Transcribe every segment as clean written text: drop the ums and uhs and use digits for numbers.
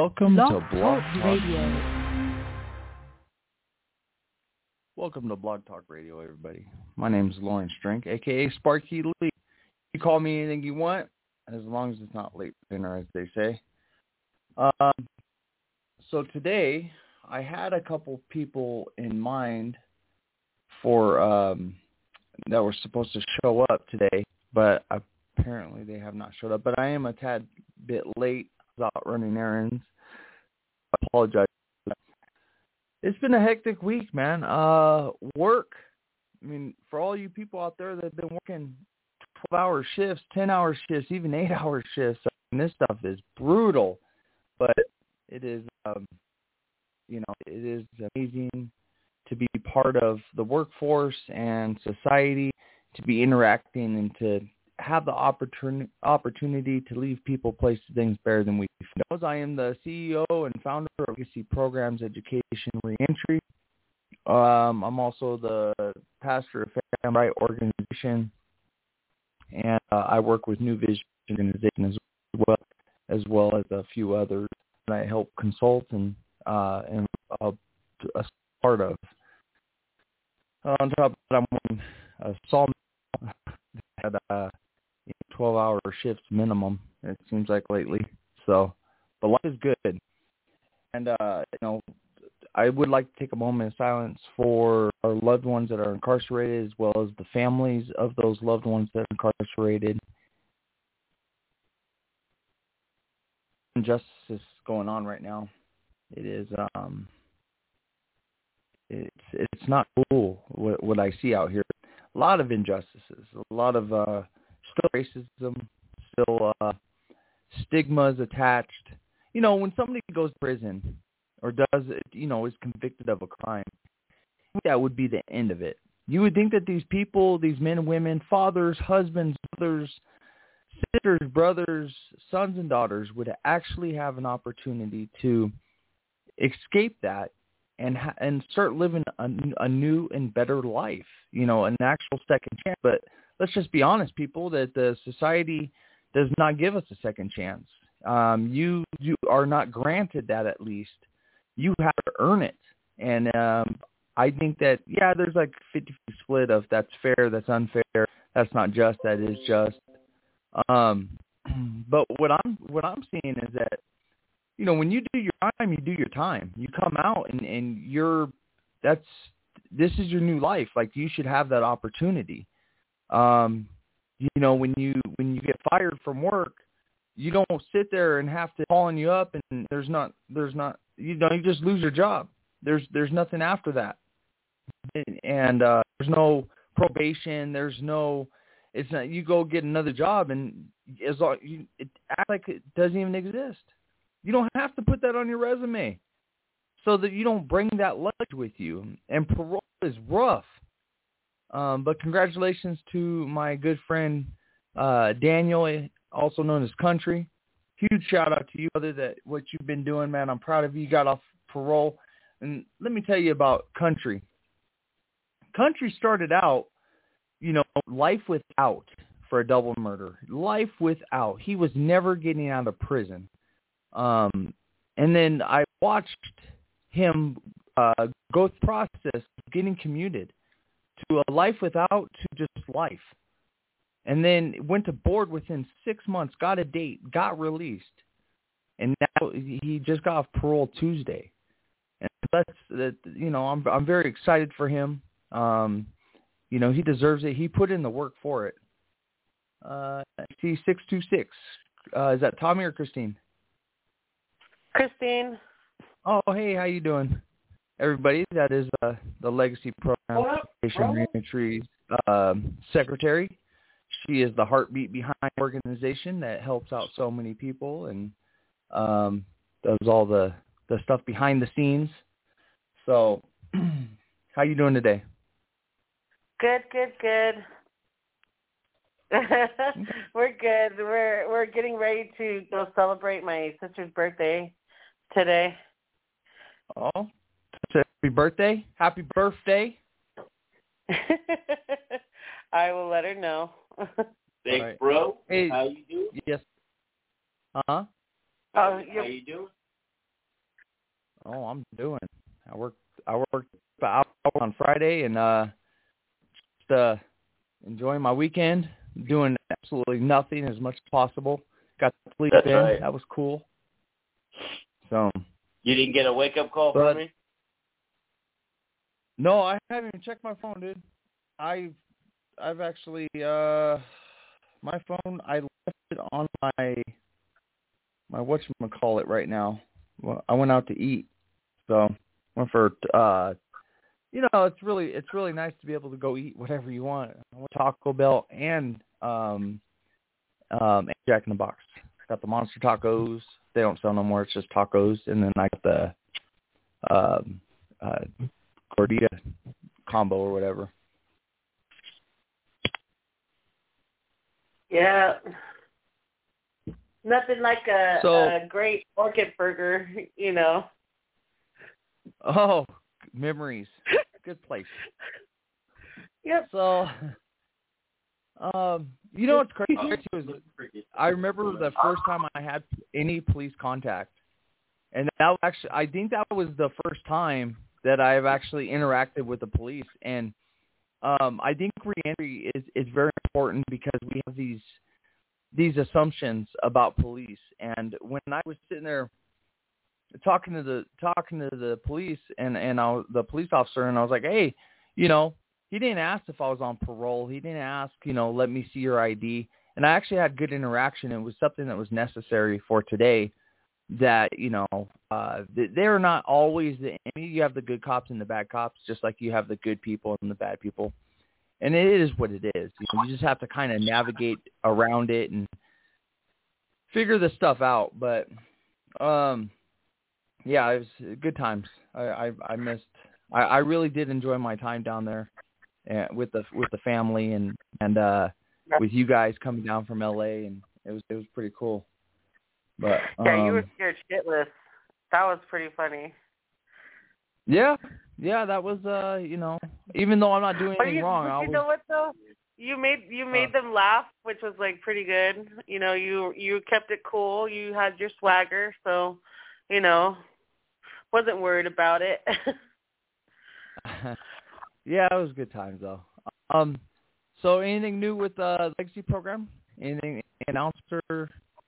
Welcome Blog to Blog Talk Talk Radio. Welcome to Blog Talk Radio, everybody. My name is Lawrence Drink, aka Sparky Lee. You call me anything you want, as long as it's not late for dinner, as they say. So today, I had a couple people in mind for that were supposed to show up today, but apparently they have not showed up. But I am a tad bit late. I was out running errands. I apologize. It's been a hectic week, man. Work. I mean, for all you people out there that have been working 12-hour shifts, 10-hour shifts, even 8-hour shifts, I mean, this stuff is brutal. But it is, it is amazing to be part of the workforce and society, to be interacting and to have the opportunity to leave people, places, things better than we know. I am the CEO and founder of Legacy Programs Education Reentry. I'm also the pastor of Family Right Organization, and I work with New Vision Organization as well as a few others that I help consult and am a part of. On top of that, I'm working a sawmill at 12-hour shifts minimum, it seems like lately. So, but life is good. And, I would like to take a moment of silence for our loved ones that are incarcerated, as well as the families of those loved ones that are incarcerated. Injustice going on right now. It is, it's not cool what I see out here. A lot of injustices, a lot of still racism, still stigmas attached. You know, when somebody goes to prison or does, is convicted of a crime, that would be the end of it. You would think that these people, these men and women, fathers, husbands, mothers, sisters, brothers, sons and daughters would actually have an opportunity to escape that and start living a new and better life, an actual second chance. But let's just be honest, people, that the society does not give us a second chance. You are not granted that. At least you have to earn it. And I think that, there's like 50-50 split of that's fair, that's unfair, that's not just, that is just. But what I'm seeing is that, when you do your time, you do your time. You come out and this is your new life. Like, you should have that opportunity. When you get fired from work, you don't sit there and have to calling you up and there's not, you just lose your job. There's nothing after that. And there's no probation. It's not, you go get another job and it acts like it doesn't even exist. You don't have to put that on your resume so that you don't bring that luggage with you. And parole is rough. But congratulations to my good friend Daniel, also known as Country. Huge shout out to you, brother, that what you've been doing, man. I'm proud of you. You got off parole. And let me tell you about Country. Country started out, life without for a double murder. Life without. He was never getting out of prison. And then I watched him go through the process of getting commuted to a life without to just life. And then went to board within 6 months, got a date, got released. And now he just got off parole Tuesday. And I'm very excited for him. He deserves it. He put in the work for it. See 626. Is that Tommy or Christine? Christine. Oh, hey, how you doing, everybody? That is the Legacy Program Education Reentry secretary. She is the heartbeat behind the organization that helps out so many people and does all the stuff behind the scenes. So, how you doing today? Good. We're good. We're getting ready to go celebrate my sister's birthday today. Oh, happy birthday! Happy birthday! I will let her know. Thanks, right. bro. Hey, how you doing? Yes. How you doing? Oh, I'm doing. I worked out on Friday and just enjoying my weekend, doing absolutely nothing as much as possible. Got to sleep That's in. right. That was cool. So You didn't get a wake-up call from me? No, I haven't even checked my phone, dude. I've actually my phone, I left it on my whatchamacallit right now. Well, I went out to eat, so went for it's really nice to be able to go eat whatever you want. I went to Taco Bell and Jack in the Box. Got the monster tacos. They don't sell no more. It's just tacos, and then I got the gordita combo or whatever. Yeah. Nothing like a great orchid burger, you know. Oh, memories. Good place. Yep. So, you know what's crazy is I remember the first time I had any police contact, and that actually, I think that was the first time that I've actually interacted with the police. And I think reentry is very important because we have these assumptions about police. And when I was sitting there talking to the police and the police officer, and I was like, hey, he didn't ask if I was on parole. He didn't ask, let me see your ID. And I actually had good interaction. It was something that was necessary for today. That they're not always the enemy. You have the good cops and the bad cops, just like you have the good people and the bad people. And it is what it is. You just have to kind of navigate around it and figure this stuff out. But yeah, it was good times. I really did enjoy my time down there with the family and with you guys coming down from LA, and it was pretty cool. But yeah, you were scared shitless. That was pretty funny. Yeah, that was even though I'm not doing anything wrong. You know what though? You made them laugh, which was like pretty good. You kept it cool. You had your swagger, so wasn't worried about it. Yeah, it was good times though. So anything new with the Legacy program? Anything announced or?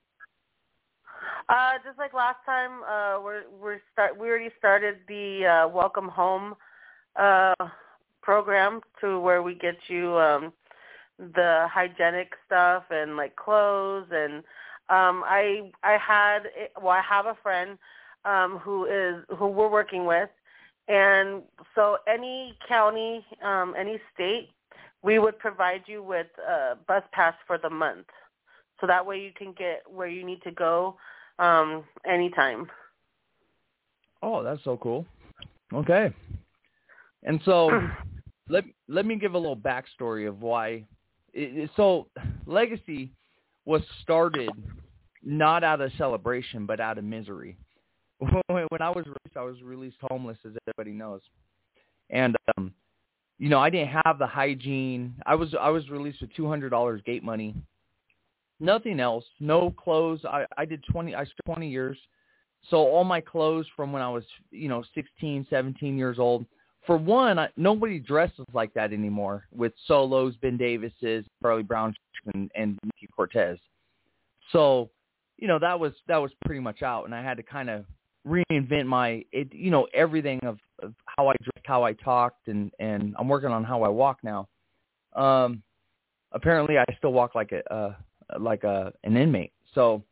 Just like last time, we already started the Welcome Home program, to where we get you the hygienic stuff and like clothes, and I have a friend who we're working with, and so any county, any state, we would provide you with a bus pass for the month, so that way you can get where you need to go anytime. Oh, that's so cool. Okay. And so let me give a little backstory of why. So Legacy was started not out of celebration, but out of misery. When I was released homeless, as everybody knows. And, I didn't have the hygiene. I was released with $200 gate money. Nothing else. No clothes. I did 20 years. So all my clothes from when I was, 16, 17 years old. For one, nobody dresses like that anymore with Solos, Ben Davises, Charlie Brown, and Mickey Cortez. So, that was pretty much out, and I had to kind of reinvent everything of how I dressed, how I talked, and I'm working on how I walk now. Apparently, I still walk like an inmate. So,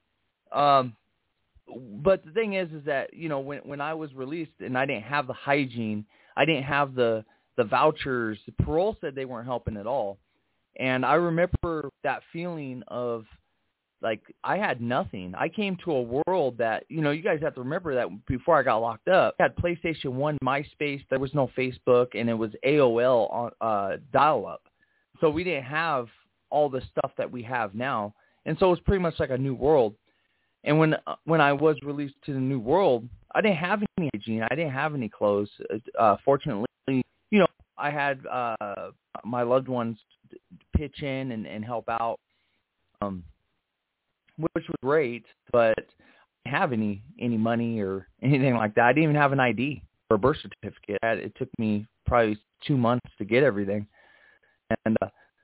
but the thing is that when I was released and I didn't have the hygiene, I didn't have the vouchers. The parole said they weren't helping at all, and I remember that feeling of like I had nothing. I came to a world that you guys have to remember that before I got locked up, I had PlayStation 1, MySpace. There was no Facebook, and it was AOL on dial-up. So we didn't have all the stuff that we have now, and so it was pretty much like a new world. And when I was released to the new world, I didn't have any hygiene. I didn't have any clothes. Fortunately, I had my loved ones pitch in and help out, which was great. But have any money or anything like that. I didn't even have an ID or a birth certificate. It took me probably 2 months to get everything. And,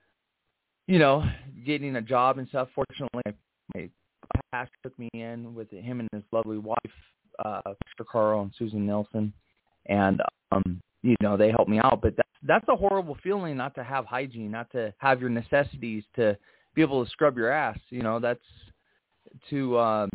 getting a job and stuff, fortunately, my pastor took me in with him and his lovely wife, Pastor Carl and Susan Nelson. And, they helped me out. But that's a horrible feeling, not to have hygiene, not to have your necessities, to be able to scrub your ass. That's to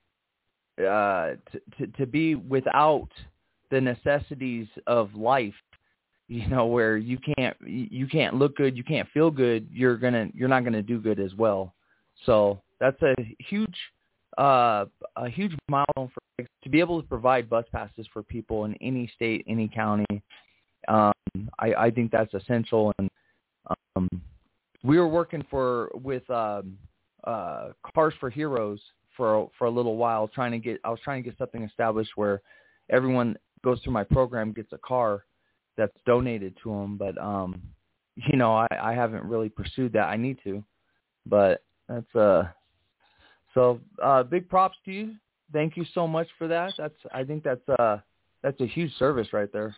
be without the necessities of life, where you can't look good, you can't feel good, you're not gonna do good as well. So that's a huge milestone for to be able to provide bus passes for people in any state, any county. I think that's essential. And we were working with Cars for Heroes for a little while, I was trying to get something established where everyone goes through my program gets a car that's donated to them. But I haven't really pursued that. I need to, but that's so big props to you. Thank you so much for that. I think that's a huge service right there.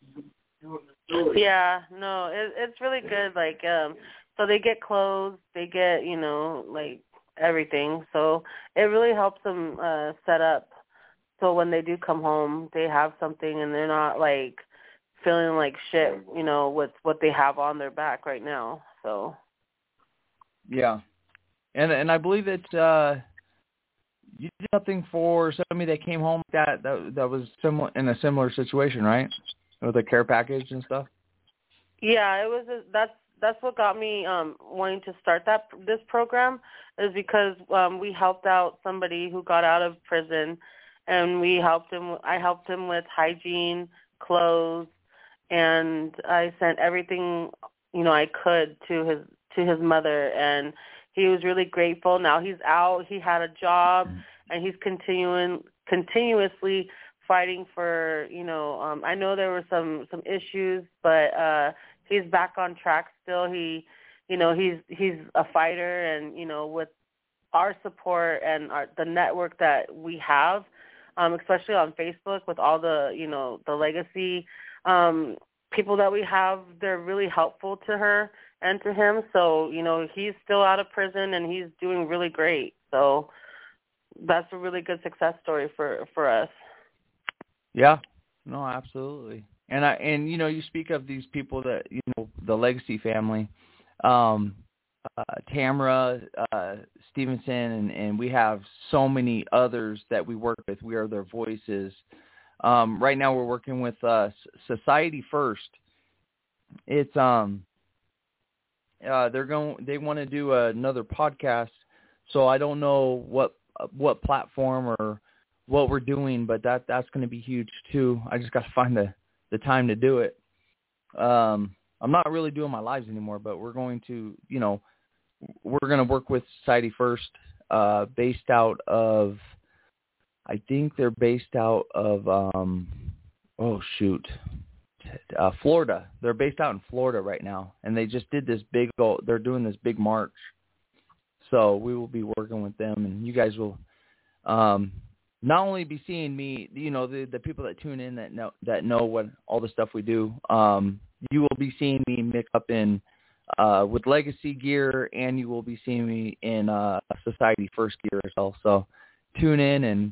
Yeah, no, it's really good. Like, so they get clothes, they get, like everything. So it really helps them set up. So when they do come home, they have something and they're not like feeling like shit, with what they have on their back right now. So. Yeah. And I believe that you did something for somebody that came home that was similar in a similar situation, right? With a care package and stuff. Yeah, it was. That's what got me wanting to start this program, is because we helped out somebody who got out of prison, and I helped him with hygiene, clothes, and I sent everything I could to his mother, and he was really grateful. Now he's out. He had a job, and he's continuously fighting for, I know there were some issues, but he's back on track still. He's a fighter, and, with our support and the network that we have, especially on Facebook with all the, the legacy people that we have, they're really helpful to her and to him. So, he's still out of prison and he's doing really great. So that's a really good success story for us. Yeah, no, absolutely. And you speak of these people that, the legacy family, Tamara Stevenson, and we have so many others that we work with. We are their voices. Right now we're working with Society First. It's they want to do another podcast, so I don't know what platform or what we're doing, but that's going to be huge too. I just got to find the time to do it. I'm not really doing my lives anymore, but we're going to, we're going to work with Society First, based out of, I think they're based out of, Florida. They're based out in Florida right now, and they just did this they're doing this big march. So we will be working with them, and you guys will, not only be seeing me, the people that tune in that know what all the stuff we do. You will be seeing me mix up in with legacy gear, and you will be seeing me in Society First gear as well. So tune in, and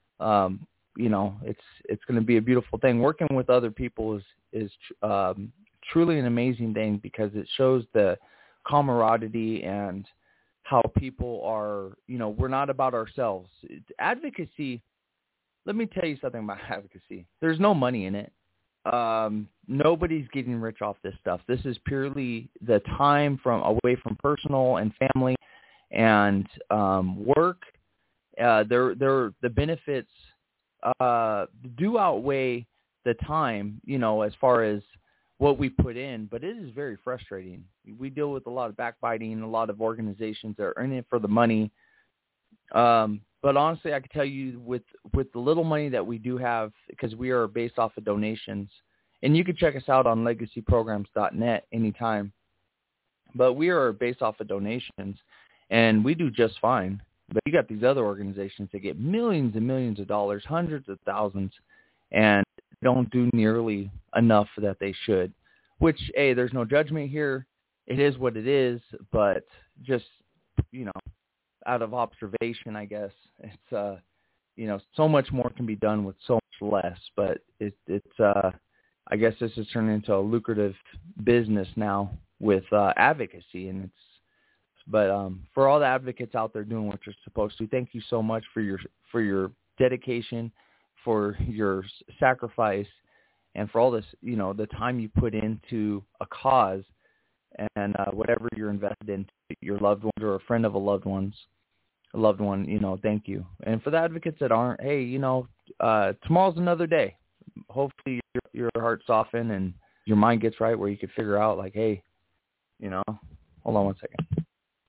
it's going to be a beautiful thing. Working with other people is truly an amazing thing, because it shows the camaraderie and how people are, we're not about ourselves. Advocacy, let me tell you something about advocacy. There's no money in it. Nobody's getting rich off this stuff. This is purely the time away from personal and family and work. The benefits do outweigh the time, as far as what we put in, but it is very frustrating. We deal with a lot of backbiting, a lot of organizations that are in it for the money. But honestly, I can tell you with the little money that we do have, because we are based off of donations, and you can check us out on legacyprograms.net anytime, but we are based off of donations, and we do just fine. But you got these other organizations that get millions and millions of dollars, hundreds of thousands, and don't do nearly enough that they should. Which, hey, there's no judgment here. It is what it is, but just, out of observation, I guess, it's, so much more can be done with so much less, but it's I guess this is turning into a lucrative business now with advocacy, and but for all the advocates out there doing what you're supposed to, thank you so much for your dedication, for your sacrifice, and for all this, the time you put into a cause, and whatever you're invested in, your loved ones or a friend of a loved one, thank you. And for the advocates that aren't, hey, tomorrow's another day. Hopefully your heart softens and your mind gets right where you can figure out, like, hey, hold on one second.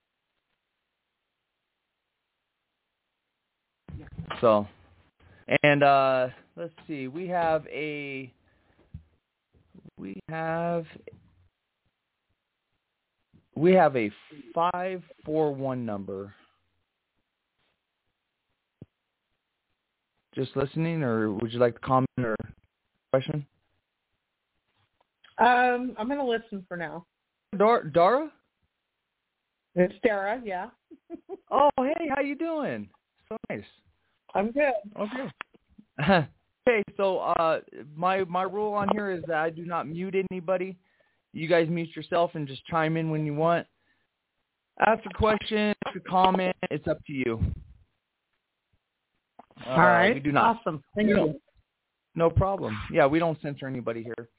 So, and let's see, we have a 541 number. Just listening, or would you like to comment or question? I'm going to listen for now. Dara? It's Dara, yeah. Oh, hey, how you doing? So nice. I'm good. Okay. Okay, so my rule on here is that I do not mute anybody. You guys mute yourself and just chime in when you want. Ask a question, ask a comment. It's up to you. All right. We do not. Awesome. Thank you. No problem. Yeah, we don't censor anybody here.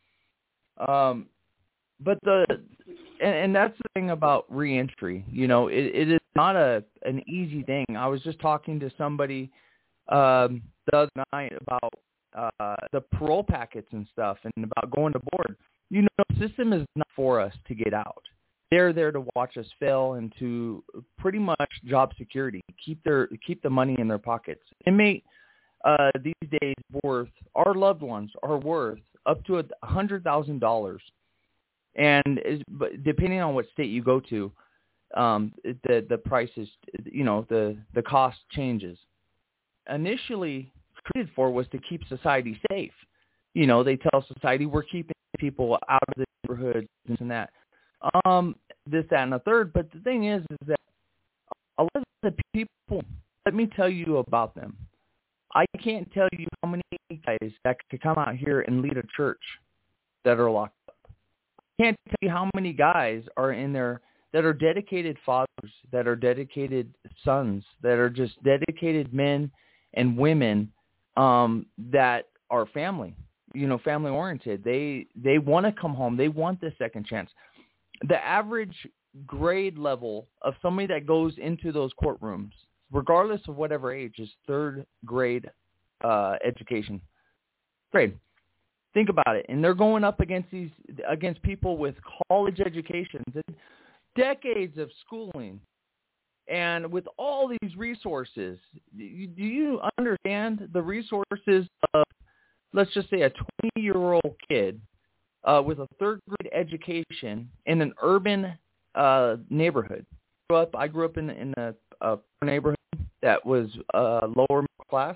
But and that's the thing about reentry. It is not an easy thing. I was just talking to somebody the other night about the parole packets and stuff, and about going to board. The system is not for us to get out. They're there to watch us fail and to pretty much job security, keep the money in their pockets. Inmate these days our loved ones are worth up to $100,000, and depending on what state you go to, the price is, the cost changes. Initially created for was to keep society safe. They tell society we're keeping people out of the neighborhoods and that. This, that, and the third. But the thing is that a lot of the people, let me tell you about them. I can't tell you how many guys that could come out here and lead a church that are locked up. I can't tell you how many guys are in there that are dedicated fathers, that are dedicated sons, that are just dedicated men and women that are family, family oriented. They want to come home. They want this second chance. The average grade level of somebody that goes into those courtrooms, regardless of whatever age, is third grade education. Grade. Think about it. And they're going up against people with college educations and decades of schooling. And with all these resources, do you understand the resources of, let's just say, a 20-year-old kid with a third-grade education in an urban neighborhood? I grew up in a neighborhood that was lower middle class.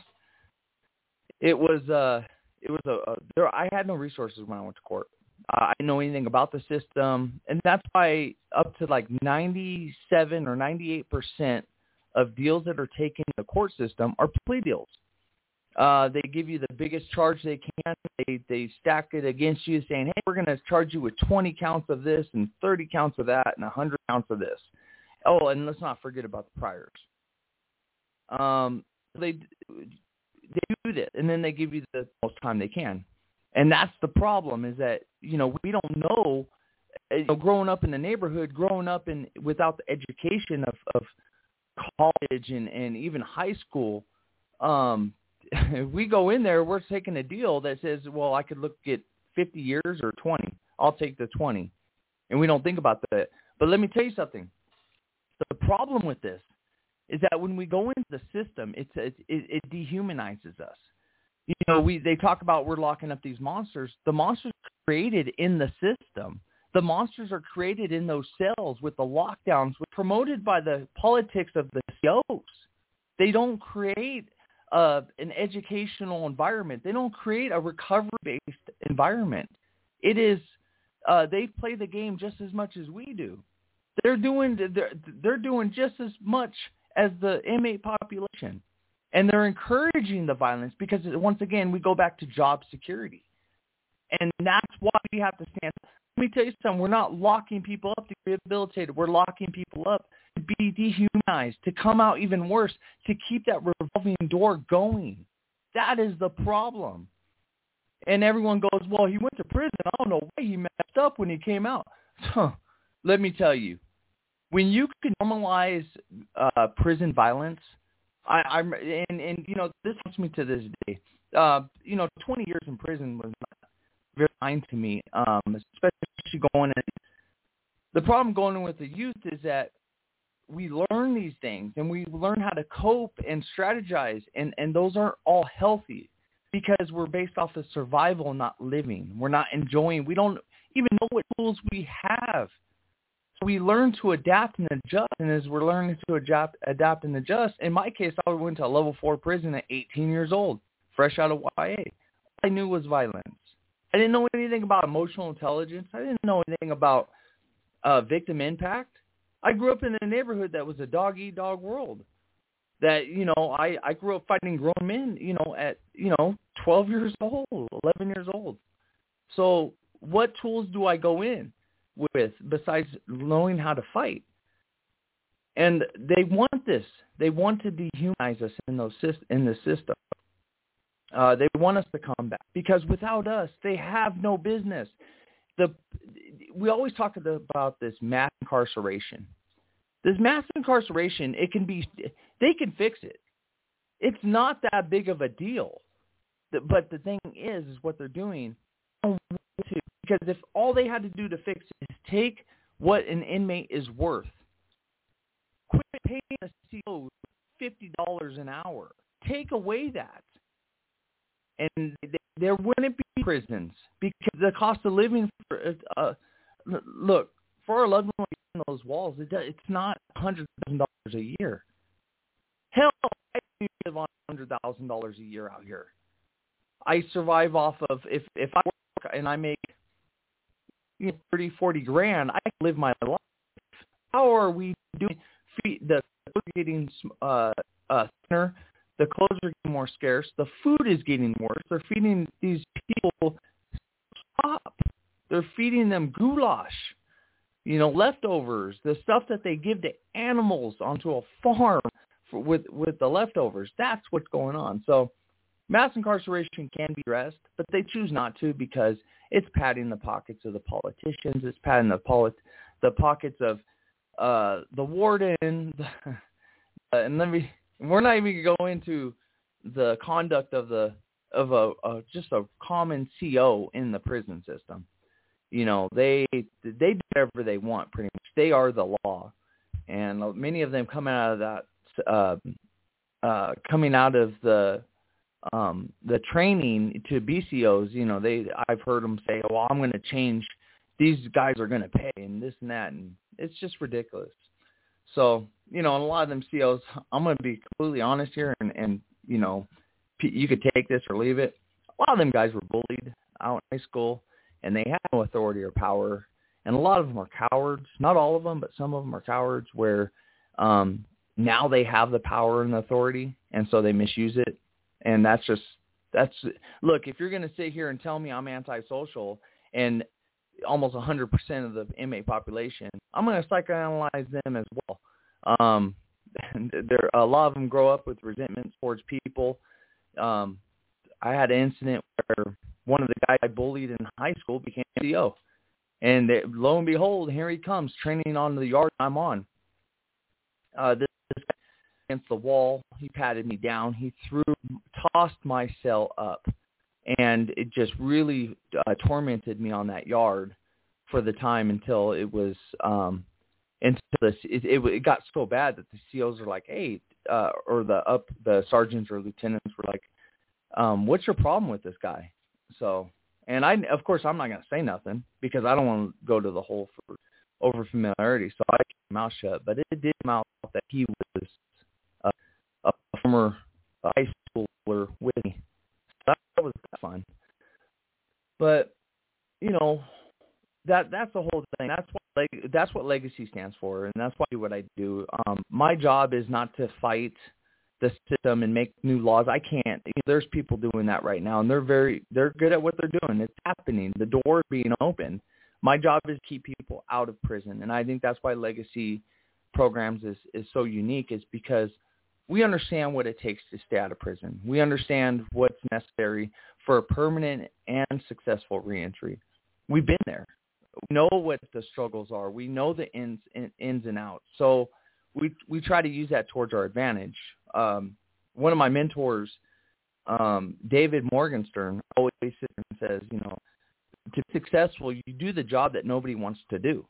I had no resources when I went to court. I didn't know anything about the system, and that's why up to like 97 or 98% of deals that are taken in the court system are plea deals. They give you the biggest charge they can. They stack it against you, saying, hey, we're going to charge you with 20 counts of this and 30 counts of that and 100 counts of this. Oh, and let's not forget about the priors. They do this, and then they give you the most time they can. And that's the problem, is that, we don't know, growing up in the neighborhood, without the education of college and even high school, we go in there, we're taking a deal that says, well, I could look at 50 years or 20. I'll take the 20. And we don't think about that. But let me tell you something. The problem with this is that when we go into the system, it dehumanizes us. They talk about we're locking up these monsters. The monsters are created in the system. The monsters are created in those cells with the lockdowns, promoted by the politics of the CEOs. They don't create an educational environment. They don't create a recovery-based environment. It is they play the game just as much as we do. They're doing just as much as the inmate population, and they're encouraging the violence because once again we go back to job security, and that's why we have to stand. Let me tell you something. We're not locking people up to be rehabilitated. We're locking people up to be dehumanized, to come out even worse, to keep that revolving door going. That is the problem. And everyone goes, well, he went to prison. I don't know why he messed up when he came out. So, let me tell you, when you can normalize prison violence, and you know, this helps me to this day. 20 years in prison was not very kind to me, especially going in. The problem going in with the youth is that we learn these things and we learn how to cope and strategize, and those aren't all healthy because we're based off of survival, not living. We're not enjoying. We don't even know what tools we have. So we learn to adapt and adjust, and as we're learning to adapt and adjust, in my case, I went to a level 4 prison at 18 years old, fresh out of YA. All I knew was violence. I didn't know anything about emotional intelligence. I didn't know anything about victim impact. I grew up in a neighborhood that was a dog-eat-dog world. That, I grew up fighting grown men, at, 12 years old, 11 years old. So what tools do I go in with besides knowing how to fight? And they want this. They want to dehumanize us in the system. They want us to come back because without us, they have no business. We always talk about this mass incarceration. This mass incarceration, they can fix it. It's not that big of a deal. But the thing is what they're doing. Because if all they had to do to fix it is take what an inmate is worth, quit paying a CO $50 an hour, take away that, and there wouldn't be prisons because the cost of living for our loved ones in those walls, it's not $100,000 a year. Hell, I live on $100,000 a year out here. I survive off of if I work and I make 30, 40 grand, I can live my life. How are we doing? The clothes are getting thinner. The clothes are getting more scarce. The food is getting worse. They're feeding these people stop. They're feeding them goulash, leftovers, the stuff that they give to animals onto a farm with the leftovers. That's what's going on. So mass incarceration can be addressed, but they choose not to because it's padding the pockets of the politicians. It's padding the pockets of the warden. And we're not even going to go into the conduct of just a common CO in the prison system. They do whatever they want pretty much. They are the law, and many of them coming out of the training to BCOs, I've heard them say, well, I'm going to change. These guys are going to pay and this and that. And it's just ridiculous. So, and a lot of them COs, I'm going to be completely honest here and you could take this or leave it. A lot of them guys were bullied out in high school and they have no authority or power. And a lot of them are cowards. Not all of them, but some of them are cowards where now they have the power and the authority. And so they misuse it. And look, if you're going to sit here and tell me I'm antisocial and almost 100% of the inmate population, I'm going to psychoanalyze them as well. A lot of them grow up with resentment towards people. I had an incident where one of the guys I bullied in high school became CO. And lo and behold, here he comes training on the yard I'm on. This guy against the wall. He patted me down. He tossed my cell up, and it just really tormented me on that yard for the time until it was it got so bad that the COs are like, hey, or the sergeants or lieutenants were like, what's your problem with this guy? So, and of course I'm not going to say nothing because I don't want to go to the hole for over familiarity. So I kept my mouth shut, but it did come out that he was former high schooler with me. So that was fun. But, you know, that's the whole thing. That's what legacy stands for, and that's why I do what I do. My job is not to fight the system and make new laws. I can't. There's people doing that right now, and they're good at what they're doing. It's happening. The door is being opened. My job is to keep people out of prison, and I think that's why legacy programs is so unique, is because we understand what it takes to stay out of prison. We understand what's necessary for a permanent and successful reentry. We've been there. We know what the struggles are. We know the ins and outs. So we try to use that towards our advantage. One of my mentors, David Morgenstern, always sits and says, you know, to be successful, you do the job that nobody wants to do.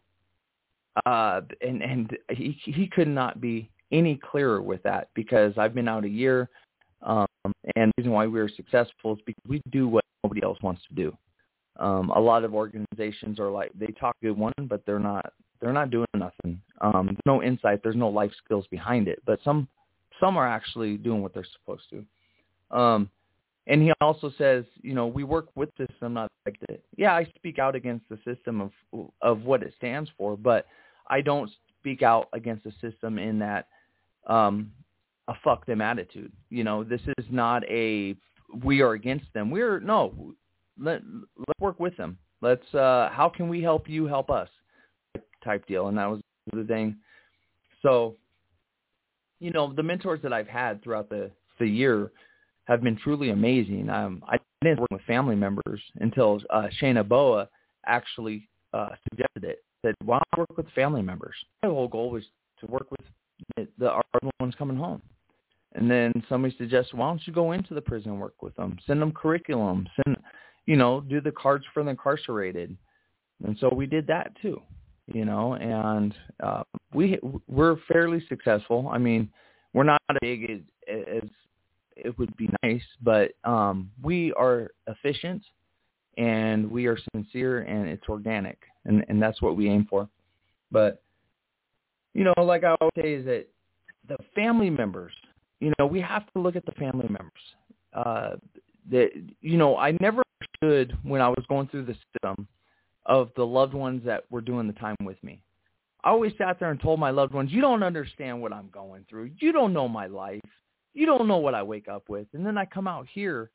And he could not be any clearer with that, because I've been out a year, and the reason why we're successful is because we do what nobody else wants to do. A lot of organizations are like, they talk good one, but they're not doing nothing. There's no insight, there's no life skills behind it, but some are actually doing what they're supposed to. And he also says, you know, we work with the system, not like it. Yeah, I speak out against the system of what it stands for, but I don't speak out against the system in that a fuck them attitude. You know, this is not a we are against them. Let's work with them. Let's how can we help you help us type deal. And that was the thing. So, you know, the mentors that I've had throughout the year have been truly amazing. I didn't work with family members until Shayna Boa actually suggested it. Said, why don't I work with family members? My whole goal was to work with our ones coming home. And then somebody suggested, why don't you go into the prison and work with them? Send them curriculum. Do the cards for the incarcerated. And so we did that too, you know, and we're fairly successful. I mean, we're not as big as it would be nice, but we are efficient and we are sincere and it's organic, and that's what we aim for. But, you know, like I always say, is that the family members, you know, we have to look at the family members. I never understood when I was going through the system of the loved ones that were doing the time with me. I always sat there and told my loved ones, you don't understand what I'm going through. You don't know my life. You don't know what I wake up with. And then I come out here.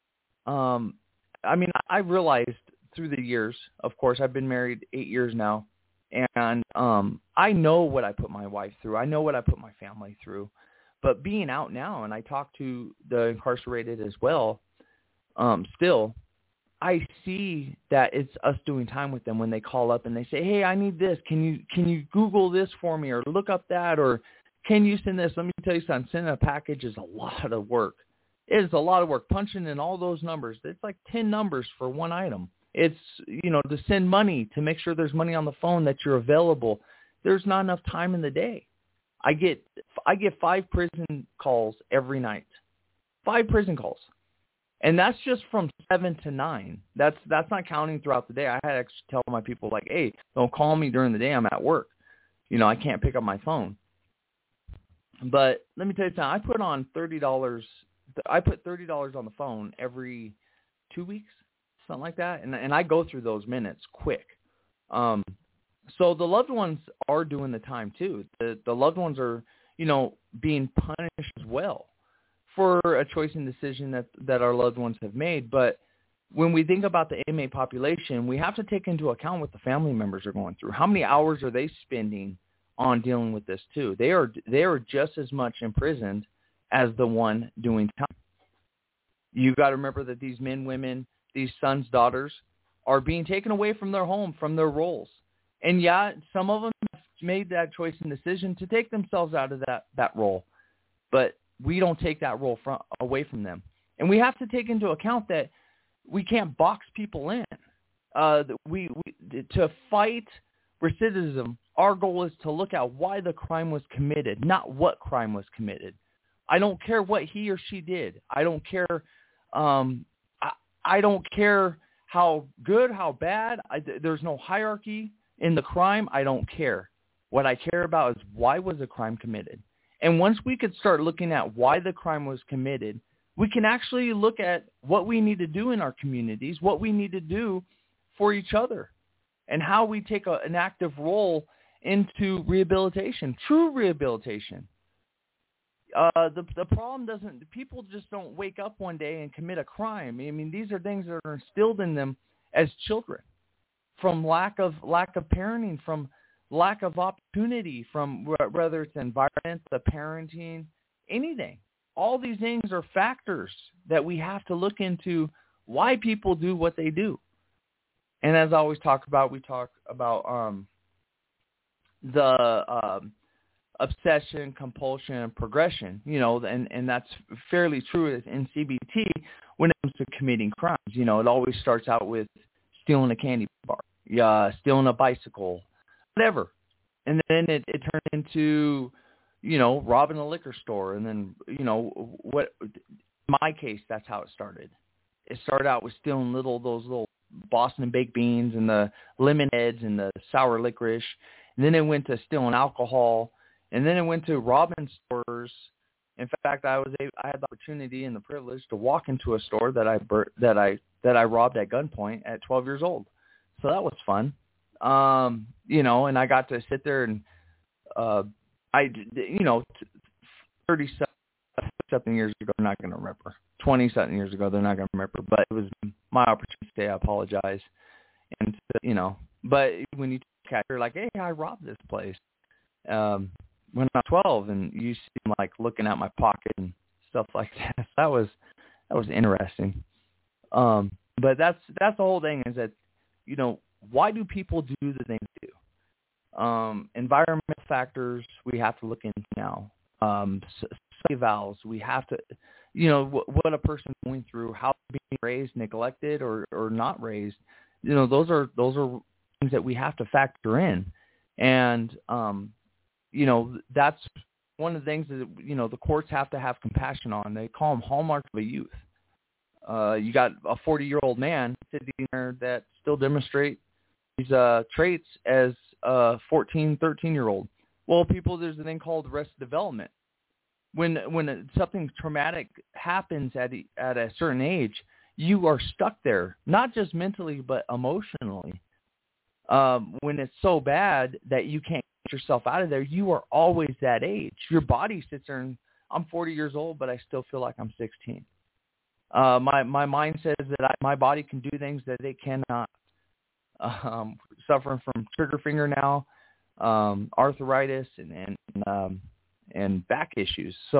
I realized through the years, of course, I've been married 8 years now, and I know what I put my wife through. I know what I put my family through. But being out now, and I talk to the incarcerated as well, still, I see that it's us doing time with them when they call up and they say, hey, I need this. Can you Google this for me or look up that, or can you send this? Let me tell you something. Sending a package is a lot of work. It is a lot of work. Punching in all those numbers. It's like 10 numbers for one item. It's, you know, to send money, to make sure there's money on the phone, that you're available. There's not enough time in the day. I get 5 prison calls every night. 5 prison calls. And that's just from 7 to 9. That's not counting throughout the day. I had to actually tell my people, like, hey, don't call me during the day. I'm at work. You know, I can't pick up my phone. But let me tell you something. I put $30 on the phone every 2 weeks, something like that. And I go through those minutes quick. So the loved ones are doing the time too. The loved ones are, you know, being punished as well for a choice and decision that our loved ones have made. But when we think about the inmate population, we have to take into account what the family members are going through. How many hours are they spending on dealing with this too? They are just as much imprisoned as the one doing time. You got to remember that these men, women, these sons, daughters are being taken away from their home, from their roles. And yeah, some of them have made that choice and decision to take themselves out of that role. But we don't take that role away from them. And we have to take into account that we can't box people in. To fight recidivism, our goal is to look at why the crime was committed, not what crime was committed. I don't care what he or she did. I don't care. I don't care how good, how bad. There's no hierarchy in the crime. I don't care. What I care about is why was the crime committed. And once we could start looking at why the crime was committed, we can actually look at what we need to do in our communities, what we need to do for each other, and how we take an active role into rehabilitation, true rehabilitation. The problem people just don't wake up one day and commit a crime. I mean, these are things that are instilled in them as children from lack of parenting, from lack of opportunity, from whether it's environment, the parenting, anything. All these things are factors that we have to look into why people do what they do. And as I always talk about, we talk about the obsession, compulsion, and progression, and that's fairly true in CBT when it comes to committing crimes. It always starts out with stealing a candy bar, stealing a bicycle, whatever. And then it turned into, robbing a liquor store. And then, in my case, that's how it started. It started out with stealing those little Boston baked beans and the lemonades and the sour licorice. And then it went to stealing alcohol. And then it went to robbing stores. In fact, I had the opportunity and the privilege to walk into a store that I robbed at gunpoint at 12 years old. So that was fun. And I got to sit there and 30-something years ago, they're not going to remember. 20-something years ago, they're not going to remember. But it was my opportunity to say I apologize. And, but when you catch, you're like, hey, I robbed this place. When I was 12, and you see them like looking at my pocket and stuff like that. That was interesting. But that's the whole thing is that, why do people do the things they do? Environmental factors we have to look into now. Evals we have to, what a person's going through, how they're being raised, neglected, or not raised. Those are things that we have to factor in, and that's one of the things that, the courts have to have compassion on. They call them hallmarks of a youth. You got a 40-year-old man sitting there that still demonstrate these traits as a 14, 13-year-old. Well, there's a thing called arrested development. When something traumatic happens at a certain age, you are stuck there, not just mentally but emotionally. When it's so bad that you can't get yourself out of there, you are always that age. Your body sits there and I'm 40 years old, but I still feel like I'm 16. My mind says that my body can do things that it cannot. Suffering from trigger finger now, arthritis, and back issues. So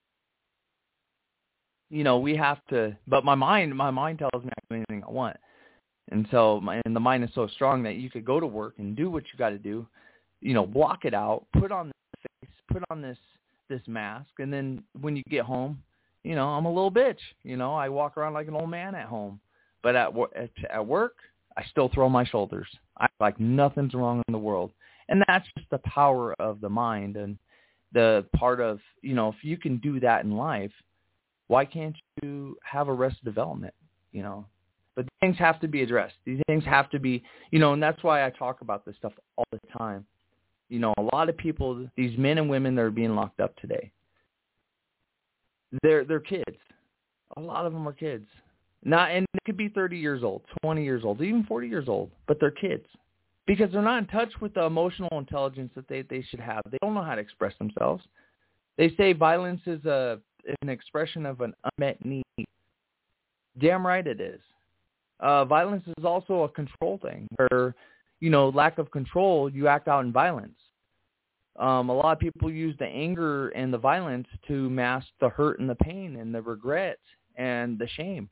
we have to. But my mind tells me I can do anything I want. And so, the mind is so strong that you could go to work and do what you got to do, block it out, put on this face, put on this mask, and then when you get home, I'm a little bitch. I walk around like an old man at home, but at work, I still throw my shoulders. I act like nothing's wrong in the world, and that's just the power of the mind and the part of if you can do that in life, why can't you have arrested development? But things have to be addressed. These things have to be, and that's why I talk about this stuff all the time. A lot of people, these men and women that are being locked up today, they're kids. A lot of them are kids. And they could be 30 years old, 20 years old, even 40 years old, but they're kids because they're not in touch with the emotional intelligence that they should have. They don't know how to express themselves. They say violence is an expression of an unmet need. Damn right it is. Violence is also a control thing where, lack of control, you act out in violence. A lot of people use the anger and the violence to mask the hurt and the pain and the regret and the shame.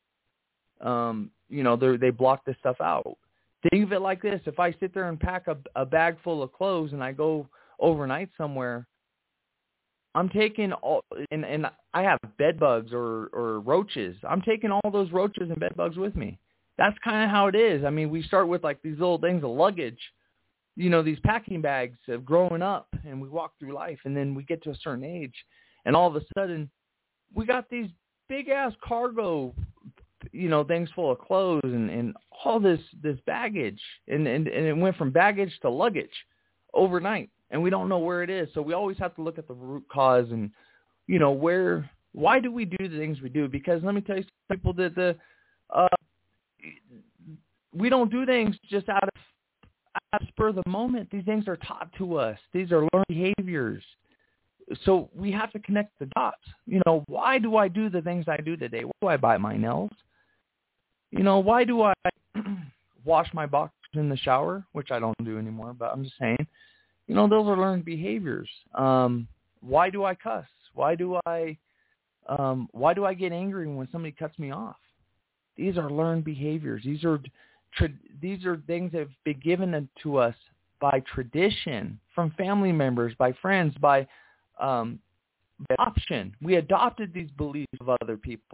They block this stuff out. Think of it like this. If I sit there and pack a bag full of clothes and I go overnight somewhere, I'm taking all, and I have bed bugs or roaches. I'm taking all those roaches and bed bugs with me. That's kind of how it is. I mean, we start with like these little things of luggage, these packing bags of growing up, and we walk through life, and then we get to a certain age, and all of a sudden, we got these big ass cargo, things full of clothes and all this baggage, and it went from baggage to luggage overnight. and we don't know where it is. So we always have to look at the root cause and, why do we do the things we do? Because let me tell you, some people that we don't do things just out of spur of the moment. These things are taught to us. These are learned behaviors. So we have to connect the dots. Why do I do the things I do today? Why do I bite my nails? Why do I wash my boxers in the shower, which I don't do anymore, but I'm just saying, those are learned behaviors. Why do I cuss? Why do I get angry when somebody cuts me off? These are learned behaviors. These are things that have been given to us by tradition, from family members, by friends, by adoption. We adopted these beliefs of other people.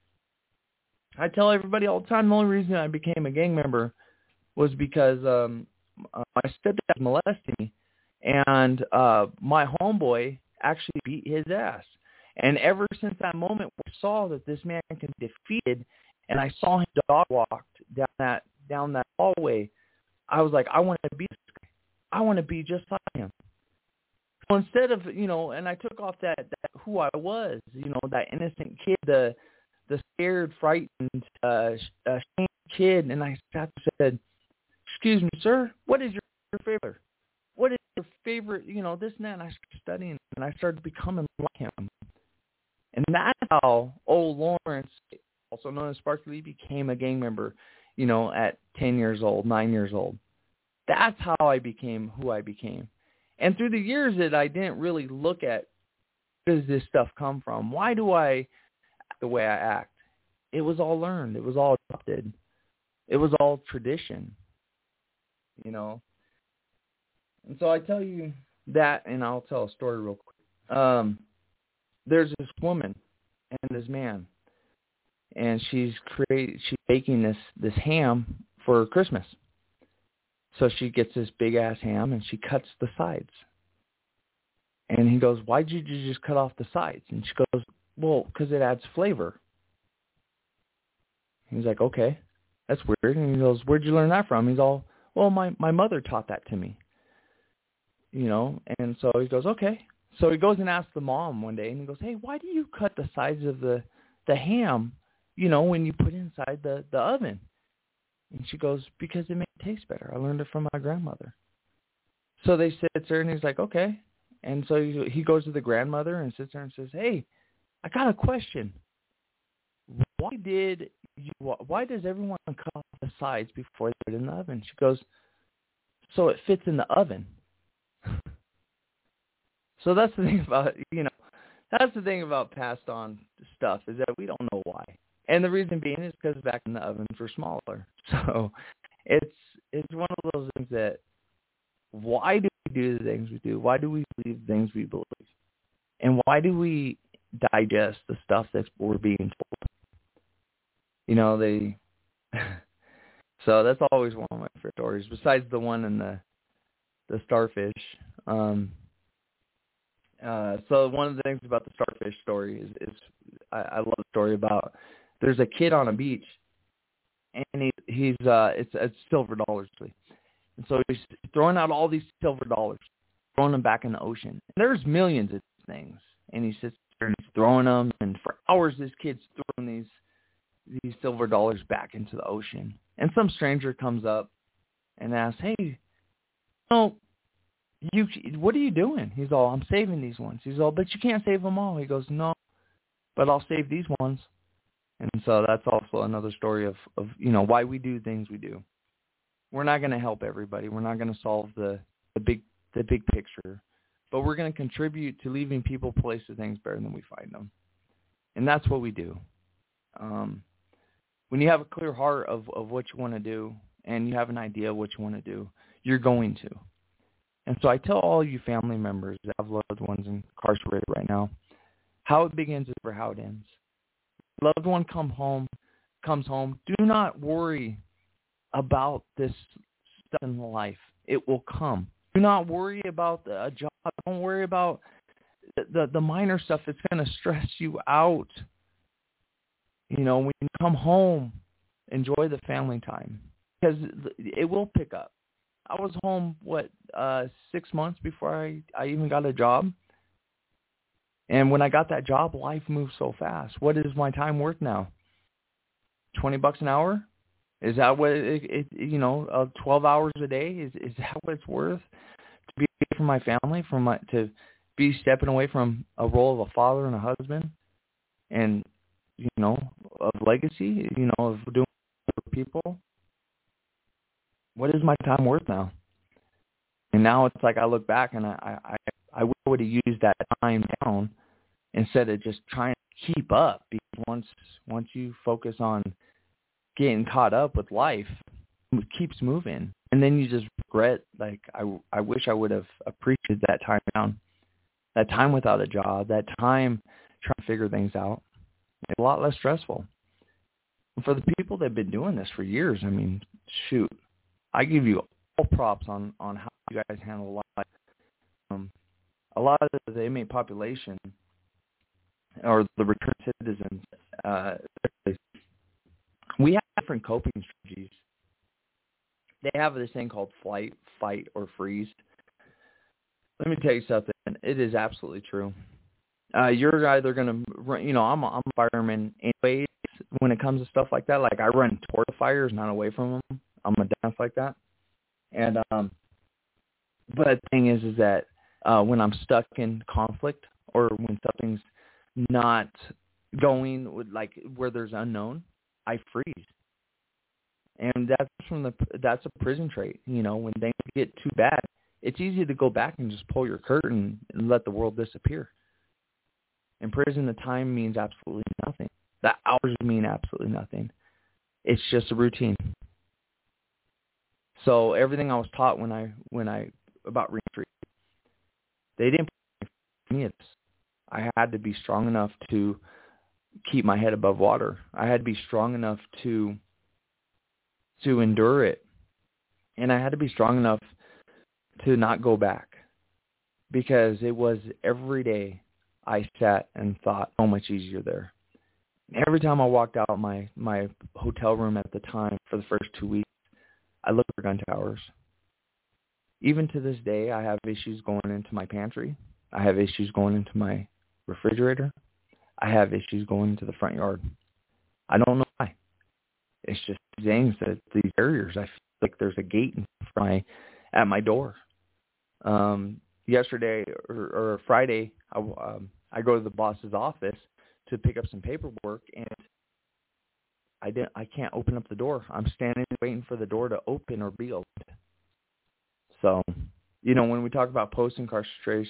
I tell everybody all the time, the only reason I became a gang member was because my stepdad molested me, and my homeboy actually beat his ass. And ever since that moment, we saw that this man can be defeated, and I saw him dog walked down that hallway. I was like, I want to be this guy. I want to be just like him. So instead of, and I took off that who I was, that innocent kid, the scared, frightened, ashamed kid, and I sat and said, excuse me, sir, what is your favorite? What is your favorite, this and that? And I started studying, and I started becoming like him. And that's how old Lawrence, also known as Sparky Lee, became a gang member, at 10 years old, 9 years old. That's how I became who I became. And through the years that I didn't really look at, where does this stuff come from? Why do I act the way I act? It was all learned. It was all adopted. It was all tradition, And so I tell you that, and I'll tell a story real quick. There's this woman and this man, and she's baking this ham for Christmas. So she gets this big-ass ham, and she cuts the sides. And he goes, why did you just cut off the sides? And she goes, well, because it adds flavor. He's like, okay, that's weird. And he goes, where'd you learn that from? He's all, well, my mother taught that to me. And so he goes, okay. So he goes and asks the mom one day, and he goes, hey, why do you cut the sides of the ham, when you put it inside the oven? And she goes, because it makes it taste better. I learned it from my grandmother. So they sit there, and he's like, okay. And so he goes to the grandmother and sits there and says, hey, I got a question. Why does everyone cut off the sides before they put it in the oven? She goes, so it fits in the oven. So that's the thing about, that's the thing about passed on stuff, is that we don't know why. And the reason being is because back in the ovens were smaller. So it's one of those things that, why do we do the things we do? Why do we believe the things we believe? And why do we digest the stuff that we're being told? So that's always one of my favorite stories, besides the one in the starfish. So one of the things about the starfish story is I love the story about, there's a kid on a beach, and it's silver dollars, and so he's throwing out all these silver dollars, throwing them back in the ocean. And there's millions of things, and he sits there and he's throwing them, and for hours this kid's throwing these silver dollars back into the ocean. And some stranger comes up and asks, hey, what are you doing? He's all, I'm saving these ones. He's all, but you can't save them all. He goes, no, but I'll save these ones. And so that's also another story of why we do things we do. We're not going to help everybody. We're not going to solve the big picture, but we're going to contribute to leaving people, places, things better than we find them. And that's what we do. When you have a clear heart of what you want to do, and you have an idea of what you want to do, you're going to. And so I tell all you family members that have loved ones incarcerated right now, how it begins is for how it ends. Loved one comes home. Do not worry about this stuff in life. It will come. Do not worry about a job. Don't worry about the minor stuff that's going to stress you out. When you come home, enjoy the family time, because it will pick up. I was home 6 months before I even got a job. And when I got that job, life moved so fast. What is my time worth now? $20 an hour? Is that what 12 hours a day? Is that what it's worth to be away from my family, to be stepping away from a role of a father and a husband, and of legacy, of doing for people? What is my time worth now? And now it's like I look back and I would have used that time down instead of just trying to keep up. Because once you focus on getting caught up with life, it keeps moving, and then you just regret. Like I wish I would have appreciated that time down, that time without a job, that time trying to figure things out. It's a lot less stressful. And for the people that have been doing this for years, I mean, shoot, I give you all props on how you guys handle life. A lot of the inmate population or the returned citizens, we have different coping strategies. They have this thing called flight, fight, or freeze. Let me tell you something. It is absolutely true. You're either going to, I'm a fireman anyways when it comes to stuff like that. Like I run toward the fires, not away from them. I'm a dance like that. And but the thing is that when I'm stuck in conflict or when something's not going with, like where there's unknown, I freeze. And that's a prison trait. When things get too bad, it's easy to go back and just pull your curtain and let the world disappear. In prison, the time means absolutely nothing. The hours mean absolutely nothing. It's just a routine. So everything I was taught when I about reentry, they didn't put me in this. I had to be strong enough to keep my head above water. I had to be strong enough to endure it. And I had to be strong enough to not go back, because it was every day I sat and thought, so much easier there. Every time I walked out my hotel room at the time for the first 2 weeks, I looked for gun towers. Even to this day, I have issues going into my pantry. I have issues going into my refrigerator. I have issues going into the front yard. I don't know why. It's just things that these barriers. I feel like there's a gate at my door. Yesterday or Friday, I go to the boss's office to pick up some paperwork, and I can't open up the door. I'm standing waiting for the door to open or be opened. So, when we talk about post-incarceration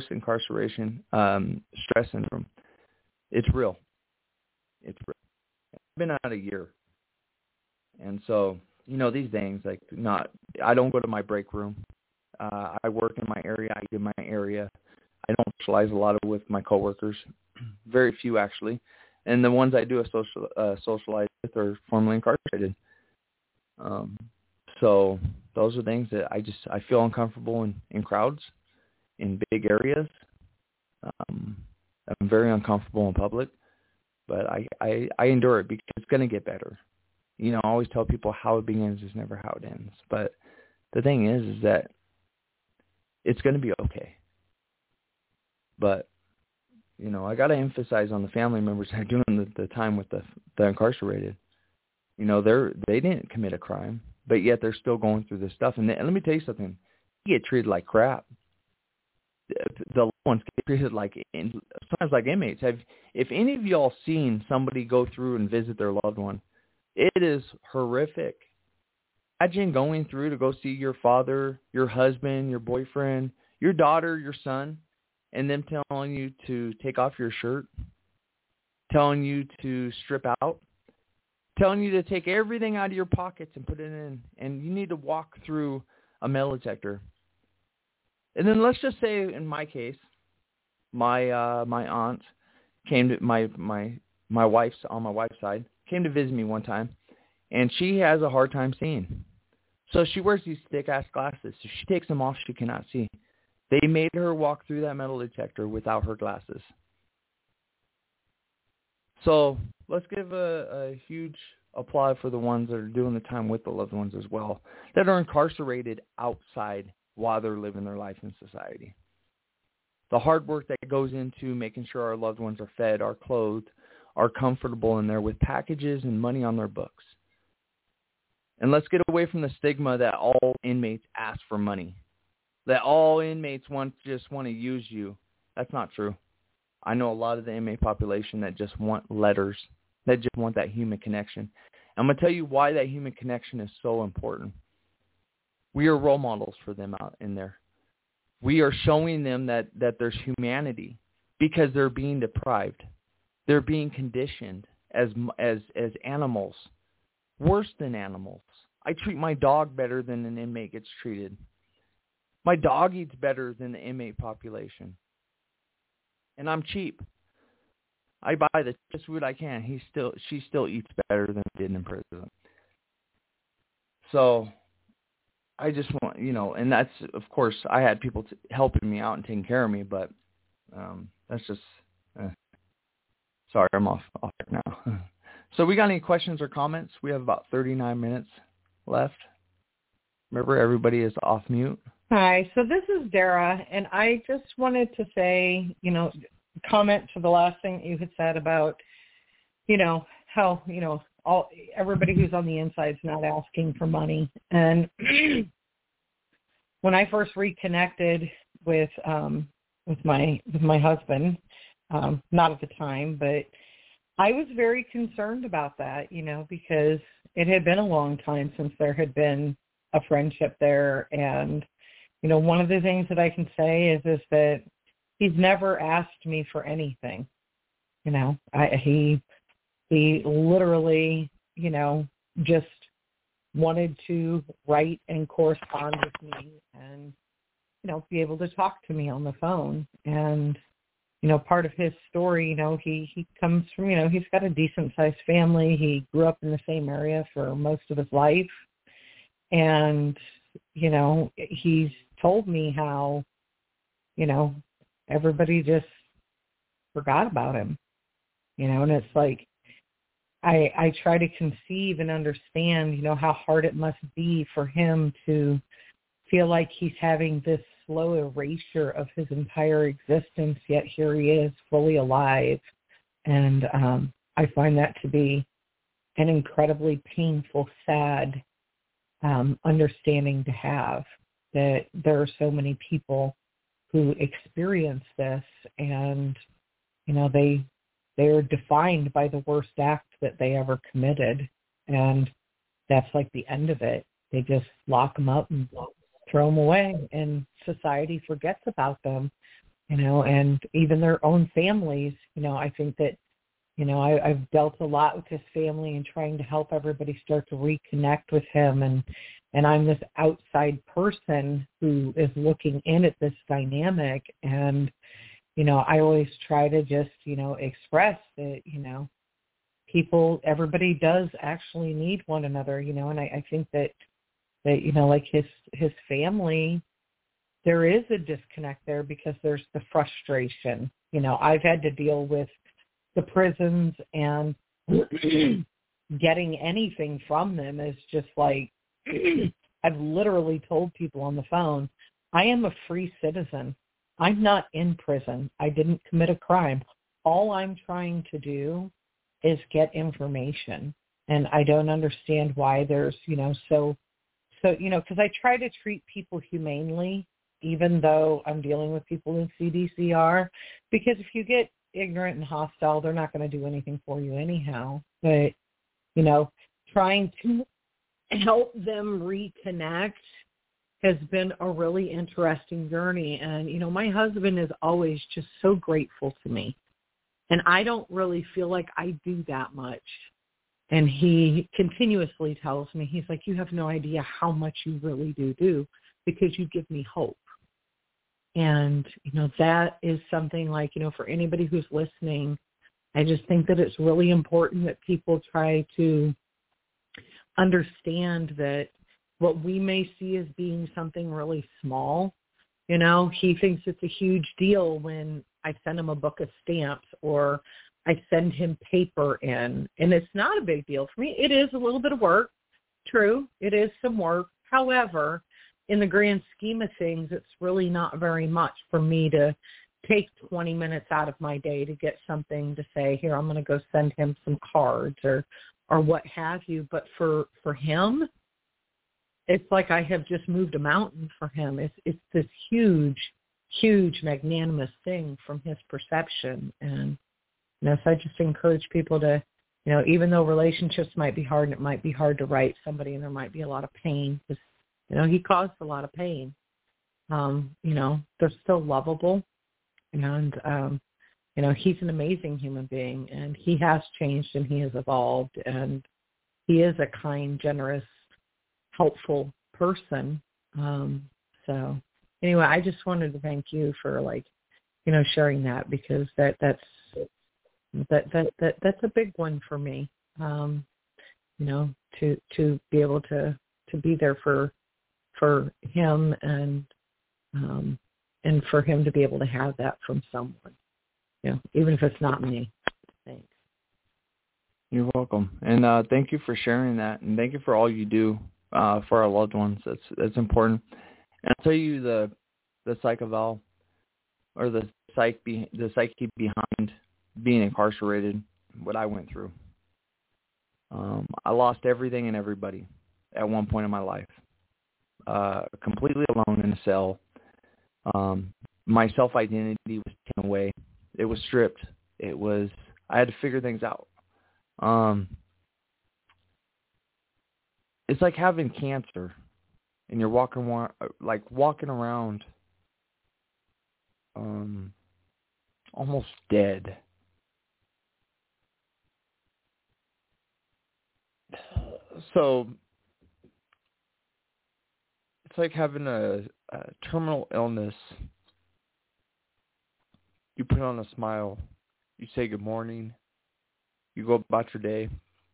stress syndrome, it's real. It's real. It's been out a year. And so, these things, I don't go to my break room. I work in my area. I do my area. I don't socialize a lot with my coworkers. Very few, actually. And the ones I do socialize with are formerly incarcerated. So those are things that I feel uncomfortable in crowds, in big areas. I'm very uncomfortable in public, but I endure it because it's going to get better. I always tell people how it begins is never how it ends. But the thing is that it's going to be okay. But, I got to emphasize on the family members that are doing the time with the incarcerated. They didn't commit a crime, but yet they're still going through this stuff. And let me tell you something. You get treated like crap. The loved ones get treated sometimes like inmates. If any of y'all seen somebody go through and visit their loved one, it is horrific. Imagine going through to go see your father, your husband, your boyfriend, your daughter, your son, and them telling you to take off your shirt, telling you to strip out, telling you to take everything out of your pockets and put it in, and you need to walk through a metal detector. And then let's just say, in my case, my aunt came to my wife's side, came to visit me one time, and she has a hard time seeing. So she wears these thick-ass glasses. So she takes them off, she cannot see. They made her walk through that metal detector without her glasses. So let's give a huge applaud for the ones that are doing the time with the loved ones as well, that are incarcerated outside while they're living their life in society. The hard work that goes into making sure our loved ones are fed, are clothed, are comfortable in there with packages and money on their books. And let's get away from the stigma that all inmates ask for money, that all inmates just want to use you. That's not true. I know a lot of the inmate population that just want letters, that just want that human connection. I'm going to tell you why that human connection is so important. We are role models for them out in there. We are showing them that there's humanity because they're being deprived. They're being conditioned as animals, worse than animals. I treat my dog better than an inmate gets treated. My dog eats better than the inmate population. And I'm cheap. I buy the cheapest food I can. She still eats better than I did in prison. So I just want, and that's, of course, I had people helping me out and taking care of me, but that's just, sorry, I'm off now. So we got any questions or comments? We have about 39 minutes left. Remember, everybody is off mute. Hi, so this is Dara, and I just wanted to say, comment to the last thing you had said about, how, everybody who's on the inside is not asking for money. And when I first reconnected with my husband, not at the time, but I was very concerned about that, because it had been a long time since there had been a friendship there. And, one of the things that I can say is that he's never asked me for anything. He literally, just wanted to write and correspond with me and, be able to talk to me on the phone. And, part of his story, he comes from, he's got a decent-sized family. He grew up in the same area for most of his life. And, he's told me how, everybody just forgot about him, and it's like, I try to conceive and understand, how hard it must be for him to feel like he's having this slow erasure of his entire existence, yet here he is fully alive. And I find that to be an incredibly painful, sad understanding to have, that there are so many people who experience this, and, they are defined by the worst act that they ever committed. And that's like the end of it. They just lock them up and throw them away, and society forgets about them, and even their own families. I think that, I've dealt a lot with his family and trying to help everybody start to reconnect with him. And I'm this outside person who is looking in at this dynamic. And, I always try to just, express that, everybody does actually need one another, and I think that, like his family, there is a disconnect there because there's the frustration. I've had to deal with the prisons, and getting anything from them is just like, I've literally told people on the phone, I am a free citizen. I'm not in prison. I didn't commit a crime. All I'm trying to do is get information. And I don't understand why there's, so, because I try to treat people humanely, even though I'm dealing with people in CDCR, because if you get ignorant and hostile, they're not going to do anything for you anyhow. But, trying to help them reconnect has been a really interesting journey. And, my husband is always just so grateful to me. And I don't really feel like I do that much. And he continuously tells me, he's like, you have no idea how much you really do because you give me hope. And, that is something like, for anybody who's listening, I just think that it's really important that people try to understand that what we may see as being something really small, he thinks it's a huge deal when I send him a book of stamps, or I send him paper in, and it's not a big deal for me. It is a little bit of work. True, it is some work. However, in the grand scheme of things, it's really not very much for me to take 20 minutes out of my day to get something to say, here, I'm going to go send him some cards or what have you. But for him, it's like I have just moved a mountain for him. It's this huge, huge, magnanimous thing from his perception. And, so I just encourage people to, even though relationships might be hard and it might be hard to write somebody and there might be a lot of pain, because, he caused a lot of pain, they're still lovable. And, he's an amazing human being, and he has changed and he has evolved, and he is a kind, generous, helpful person. So anyway, I just wanted to thank you for sharing that, because that's a big one for me. To be able to be there for him, and for him to be able to have that from someone, even if it's not me. Thanks. You're welcome. And thank you for sharing that, and thank you for all you do for our loved ones. That's important. And I'll tell you the psych eval, or the psyche behind being incarcerated, what I went through. I lost everything and everybody at one point in my life. Completely alone in a cell. My self-identity was taken away. It was stripped. I had to figure things out. It's like having cancer, and you're walking around almost dead. So it's like having a terminal illness. You put on a smile. You say good morning. You go about your day.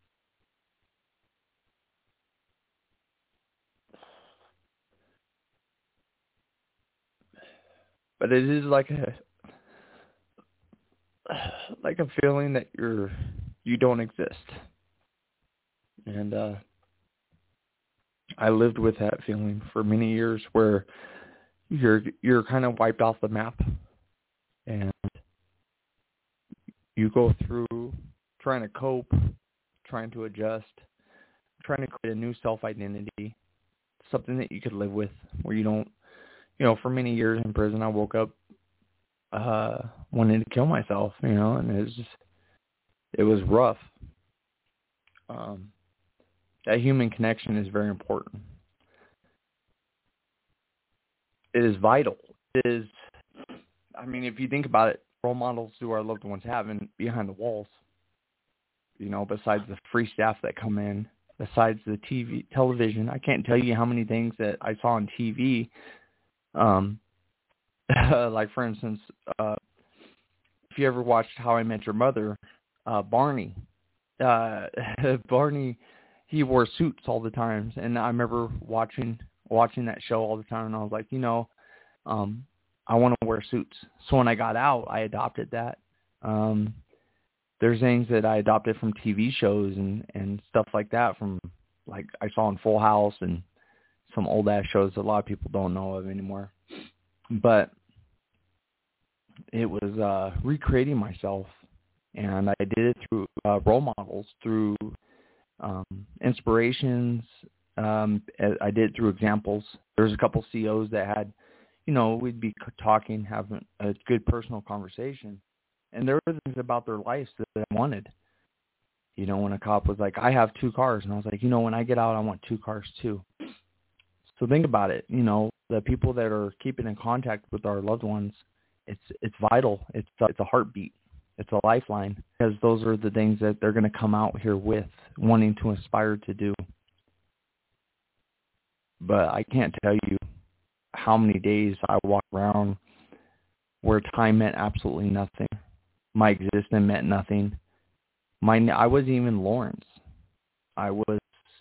But it is like a feeling that you don't exist. And I lived with that feeling for many years, where you're kind of wiped off the map, and you go through trying to cope, trying to adjust, trying to create a new self-identity, something that you could live with, where you don't, for many years in prison, I woke up wanting to kill myself, and it was rough. That human connection is very important. It is vital. It is, if you think about it, role models do our loved ones have behind the walls? Besides the free staff that come in, besides the television, I can't tell you how many things that I saw on TV. Like, for instance, if you ever watched How I Met Your Mother, Barney, he wore suits all the time, and I remember watching that show all the time, and I was like, I want to wear suits. So when I got out, I adopted that. There's things that I adopted from TV shows and stuff like that, from like I saw in Full House and some old ass shows that a lot of people don't know of anymore. But it was recreating myself, and I did it through role models, through inspirations. I did it through examples. There's a couple COs that had, we'd be talking, having a good personal conversation, and there were things about their lives that I wanted. When a cop was like, I have 2 cars, and I was like, when I get out, I want 2 cars too. So think about it. The people that are keeping in contact with our loved ones, it's vital. It's a heartbeat. It's a lifeline, because those are the things that they're going to come out here with, wanting to aspire to do. But I can't tell you how many days I walked around where time meant absolutely nothing. My existence meant nothing. I wasn't even Lawrence. I was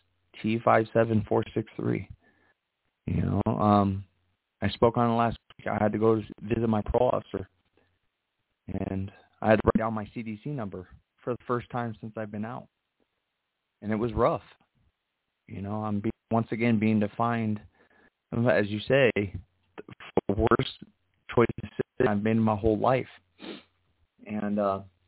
T57463. I spoke on it last week. I had to go visit my parole officer, and I had to write down my CDC number for the first time since I've been out. And it was rough. I'm once again being defined, as you say, for the worst choices I've made in my whole life. And,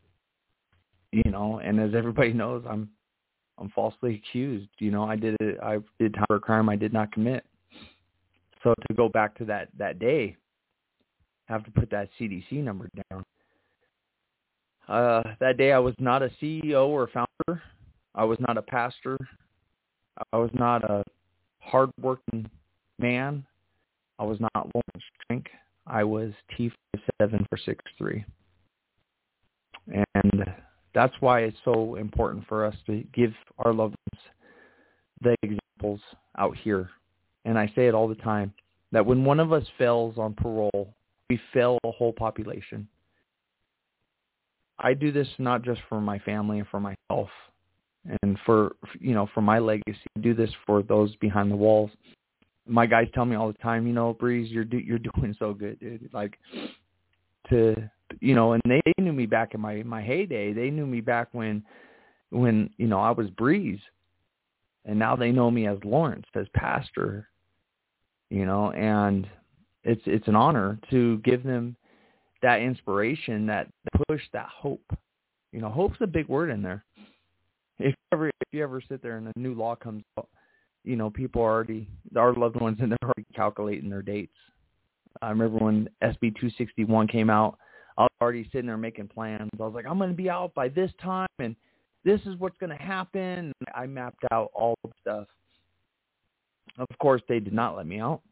and as everybody knows, I'm falsely accused. I did time for a crime I did not commit. So to go back to that day, I have to put that CDC number down. That day I was not a CEO or founder. I was not a pastor. I was not a hard-working man. I was not Lawrence Trink. I was T57 for 6'3". And that's why it's so important for us to give our loved ones the examples out here. And I say it all the time, that when one of us fails on parole, we fail a whole population. I do this not just for my family and for myself and for my legacy. I do this for those behind the walls. My guys tell me all the time, Breeze, you're doing so good, dude. And they knew me back in my heyday. They knew me back when I was Breeze. And now they know me as Lawrence, as pastor, and it's an honor to give them that inspiration, that push, that hope. Hope's a big word in there. If you ever sit there and a new law comes out, people are our loved ones, and they're already calculating their dates. I remember when SB 261 came out, I was already sitting there making plans. I was like, I'm going to be out by this time, and this is what's going to happen. I mapped out all the stuff. Of course, they did not let me out.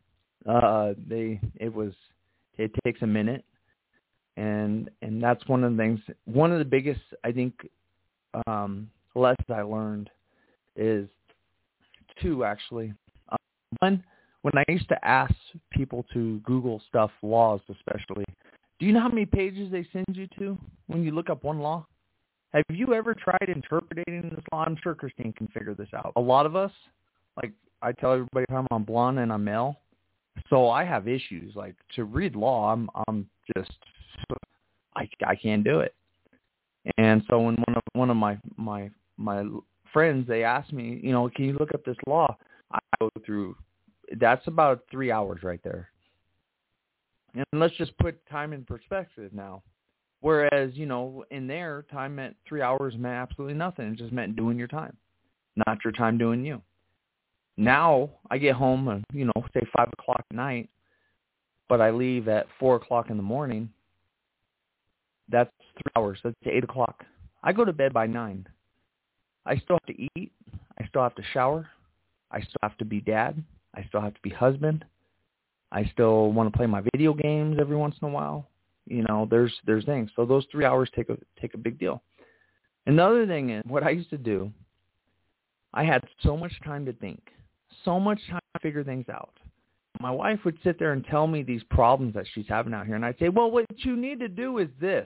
It takes a minute. And that's one of the biggest, I think, lessons I learned is two, actually. One, when I used to ask people to Google stuff, laws especially, do you know how many pages they send you to when you look up one law? Have you ever tried interpreting this law? I'm sure Christine can figure this out. A lot of us, like I tell everybody, I'm blonde and I'm male, so I have issues. Like to read law, I'm just I can't do it. And so when one of my friends, they asked me, can you look up this law? I go through. That's about 3 hours right there. And let's just put time in perspective now. Whereas, in there, time meant 3 hours meant absolutely nothing. It just meant doing your time, not your time doing you. Now I get home and, say 5 o'clock at night, but I leave at 4 o'clock in the morning. That's 3 hours. That's 8 o'clock. I go to bed by 9. I still have to eat. I still have to shower. I still have to be dad. I still have to be husband. I still want to play my video games every once in a while. There's things. So those 3 hours take a big deal. Another thing is, what I used to do, I had so much time to think, so much time to figure things out. My wife would sit there and tell me these problems that she's having out here, and I'd say, well, what you need to do is this.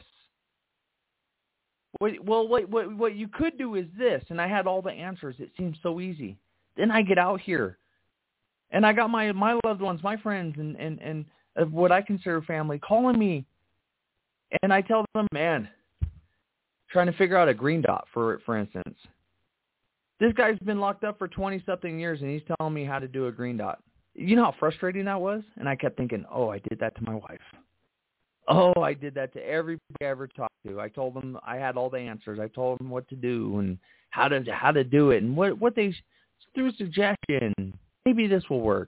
What you could do is this, and I had all the answers. It seemed so easy. Then I get out here, and I got my loved ones, my friends, and what I consider family calling me, and I tell them, man, trying to figure out a green dot, for instance. This guy's been locked up for 20-something years, and he's telling me how to do a green dot. You know how frustrating that was? And I kept thinking, oh, I did that to my wife. Oh, I did that to everybody I ever talked to. I told them I had all the answers. I told them what to do and how to do it, and what they threw a suggestion. Maybe this will work.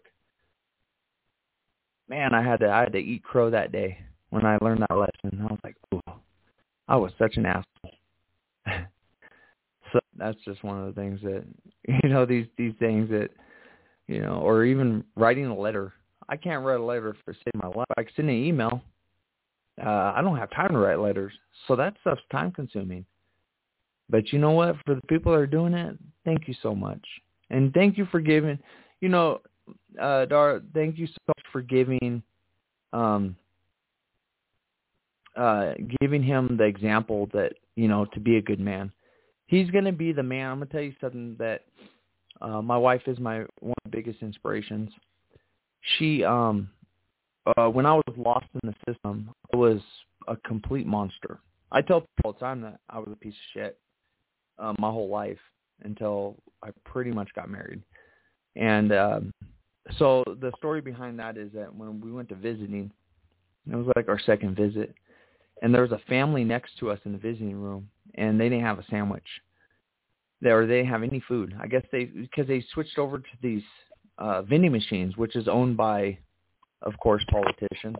Man, I had to eat crow that day when I learned that lesson. I was like, oh, I was such an asshole. So that's just one of the things that, these things that, or even writing a letter. I can't write a letter for saving my life. I can send an email. I don't have time to write letters. So that stuff's time consuming. But you know what? For the people that are doing it, thank you so much. And thank you for giving, Dar, thank you so much for giving him the example that, to be a good man. He's going to be the man. I'm going to tell you something that my wife is one of the biggest inspirations. She, when I was lost in the system, I was a complete monster. I tell people all the time that I was a piece of shit my whole life until I pretty much got married. And so the story behind that is that when we went to visiting, it was like our second visit, and there was a family next to us in the visiting room, and they didn't have a sandwich. They didn't have any food. I guess because they switched over to these vending machines, which is owned by, of course, politicians.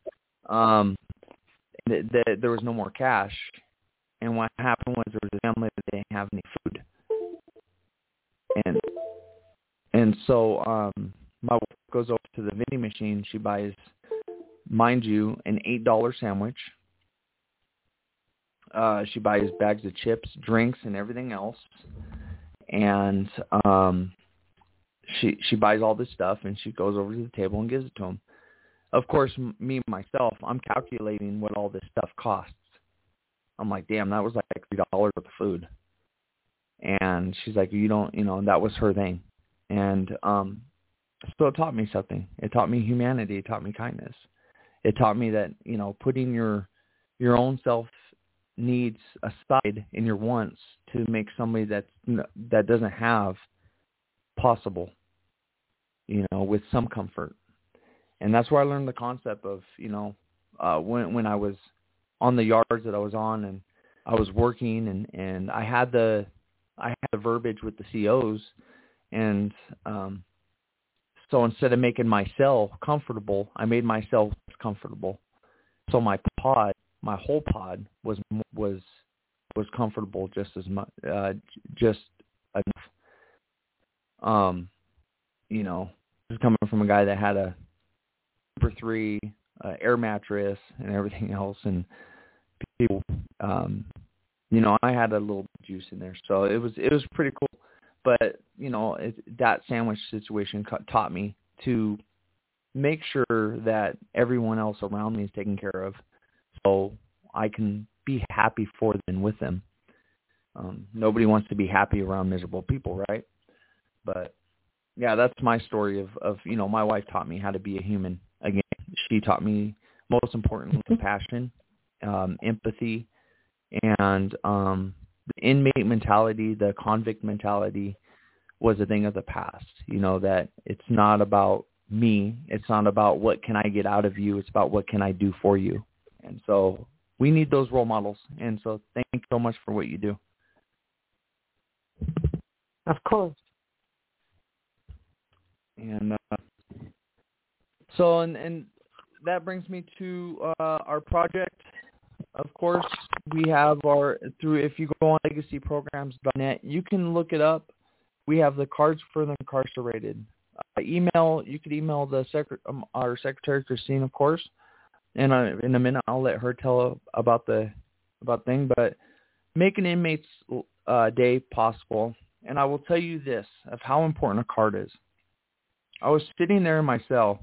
There was no more cash, and what happened was there was a family that didn't have any food, and so my wife goes over to the vending machine. She buys, mind you, an $8 sandwich. She buys bags of chips, drinks, and everything else, and she buys all this stuff, and she goes over to the table and gives it to him. Of course, me myself, I'm calculating what all this stuff costs. I'm like, damn, that was like $3 worth of food. And she's like, and that was her thing. And so it taught me something. It taught me humanity. It taught me kindness. It taught me that, putting your own self needs aside in your wants to make somebody that doesn't have possible, with some comfort. And that's where I learned the concept of, when I was on the yards that I was on, and I was working, and I had the verbiage with the COs, and so instead of making myself comfortable, I made myself comfortable. So my whole pod was comfortable just as much, just enough. Just coming from a guy that had a Super 3 air mattress and everything else, and people, I had a little juice in there, so it was pretty cool. But that sandwich situation taught me to make sure that everyone else around me is taken care of, so I can be happy for them and with them. Nobody wants to be happy around miserable people, right? But yeah, that's my story of my wife taught me how to be a human. Again, she taught me, most importantly, compassion, empathy, and the inmate mentality, the convict mentality was a thing of the past. That it's not about me. It's not about what can I get out of you. It's about what can I do for you. And so we need those role models. And so thank you so much for what you do. Of course. And so that brings me to our project. Of course, we have if you go on legacyprograms.net, you can look it up. We have the Cards for the Incarcerated. You could email our Secretary, Christine, of course. And in a minute, I'll let her tell about thing. But make an inmate's day possible. And I will tell you this, of how important a card is. I was sitting there in my cell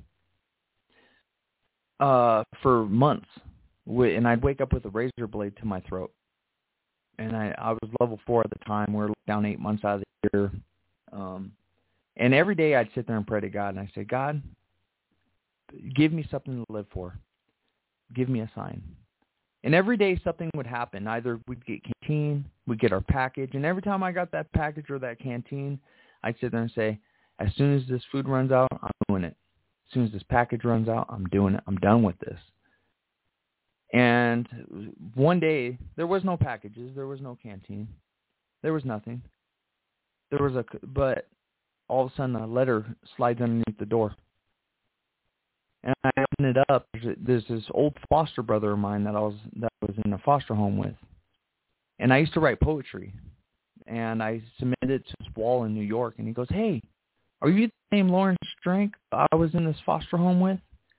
for months, and I'd wake up with a razor blade to my throat. And I was level 4 at the time. We're down 8 months out of the year. And every day I'd sit there and pray to God, and I say, God, give me something to live for. Give me a sign. And every day something would happen. Either we'd get canteen, we'd get our package, and every time I got that package or that canteen, I'd sit there and say, as soon as this food runs out, I'm doing it. As soon as this package runs out, I'm doing it. I'm done with this. And one day, there was no packages. There was no canteen. There was nothing. But all of a sudden, a letter slides underneath the door. And I open it up. There's this old foster brother of mine that I was in a foster home with. And I used to write poetry. And I submitted it to his wall in New York. And he goes, hey, are you the same Lawrence Strank I was in this foster home with?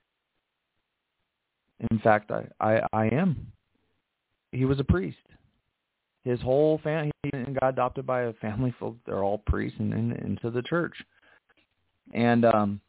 In fact, I am. He was a priest. His whole family, he got adopted by a family full, they're all priests and into the church. And,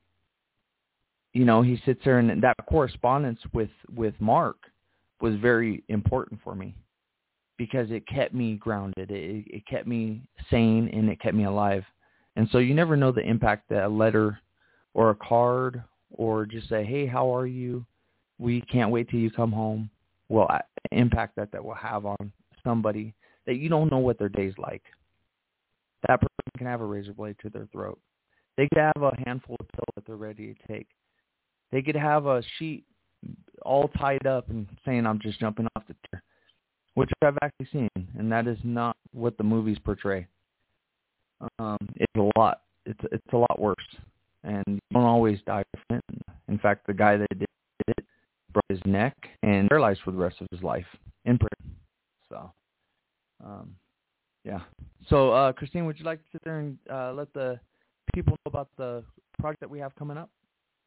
he sits there, and that correspondence with Mark was very important for me because it kept me grounded. It kept me sane, and it kept me alive. And so you never know the impact that a letter or a card or just say, hey, how are you? We can't wait till you come home. impact that will have on somebody that you don't know what their day's like. That person can have a razor blade to their throat. They could have a handful of pills that they're ready to take. They could have a sheet all tied up and saying, I'm just jumping off the chair, which I've actually seen, and that is not what the movies portray. It's a lot. It's a lot worse, and you don't always die from it. In fact, the guy that did it broke his neck and paralyzed for the rest of his life in prison. So, yeah. So, Christine, would you like to sit there and let the people know about the project that we have coming up?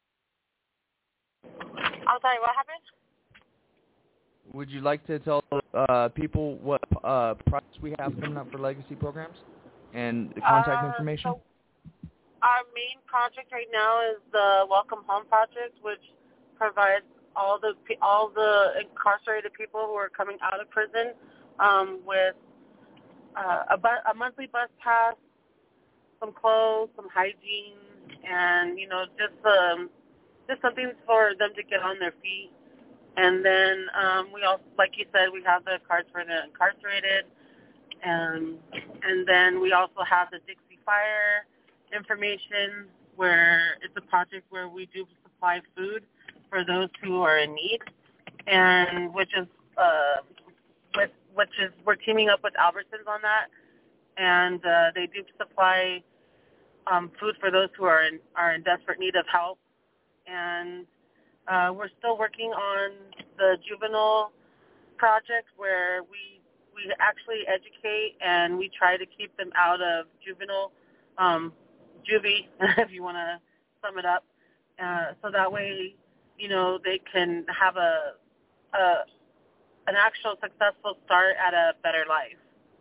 I'm sorry, what happened? Would you like to tell people what projects we have coming up for legacy programs and the contact information? So our main project right now is the Welcome Home Project, which provides all the incarcerated people who are coming out of prison with a monthly bus pass, some clothes, some hygiene, and just something for them to get on their feet. And then we also, like you said, we have the cards for the incarcerated, and then we also have the Dixie Fire information, where it's a project where we do supply food for those who are in need, and which is we're teaming up with Albertsons on that, and they do supply food for those who are in desperate need of help. And we're still working on the juvenile project, where we actually educate and we try to keep them out of juvenile juvie, if you want to sum it up, so that way they can have an actual successful start at a better life.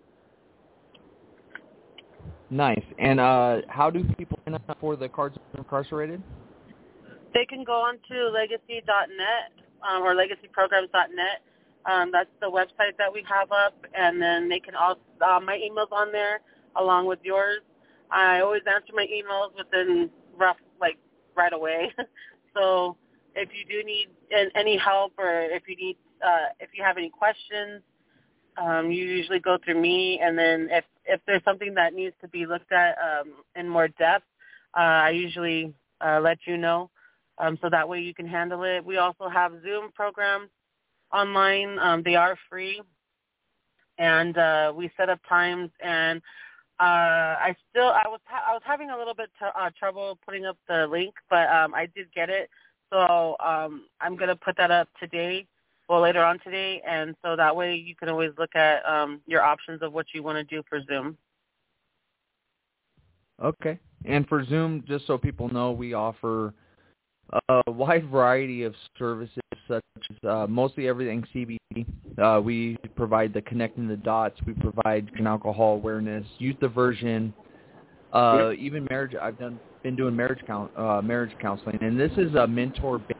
Nice. And how do people sign up for the Cards of Incarcerated? They can go on to legacy.net or legacyprograms.net. That's the website that we have up, and then they can also my email's on there along with yours. I always answer my emails within right away. So if you do need any help, or if you have any questions, you usually go through me, and then if there's something that needs to be looked at in more depth, I usually let you know, so that way you can handle it. We also have Zoom programs online. They are free, and we set up times. And I was having a little bit trouble putting up the link, but I did get it. So I'm going to put that up today. Well, later on today, and so that way you can always look at your options of what you want to do for Zoom. Okay. And for Zoom, just so people know, we offer a wide variety of services, such as mostly everything CBD. We provide the connecting the dots. We provide alcohol awareness, youth diversion, even marriage. I've been doing marriage counseling, and this is a mentor-based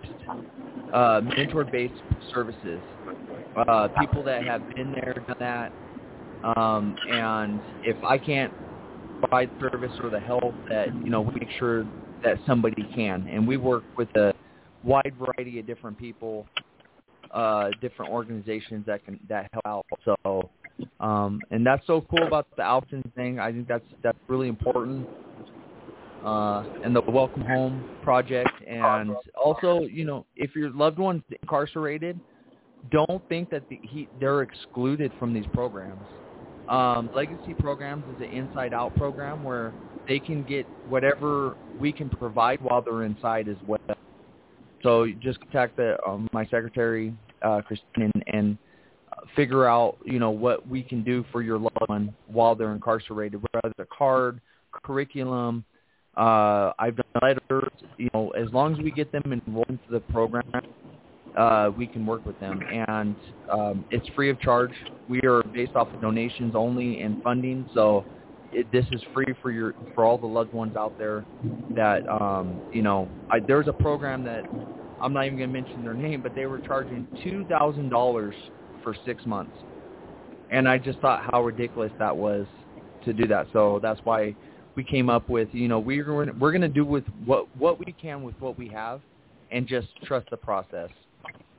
services. People that have been there, done that, and if I can't provide service or the help, that we make sure that somebody can. And we work with a wide variety of different people, different organizations that help out. So, and that's so cool about the Albertsons thing. I think that's really important. And the Welcome Home Project. And also, if your loved one's incarcerated, don't think that they're excluded from these programs. Legacy Programs is an inside-out program where they can get whatever we can provide while they're inside as well. So you just contact my secretary, Christine, and figure out, what we can do for your loved one while they're incarcerated, whether it's a card, curriculum. I've done letters, as long as we get them enrolled into the program, we can work with them. And it's free of charge. We are based off of donations only and funding, so this is free for all the loved ones out there that, there's a program that I'm not even going to mention their name, but they were charging $2,000 for 6 months. And I just thought how ridiculous that was to do that. So that's why we came up with, we're going to do with what we can with what we have, and just trust the process.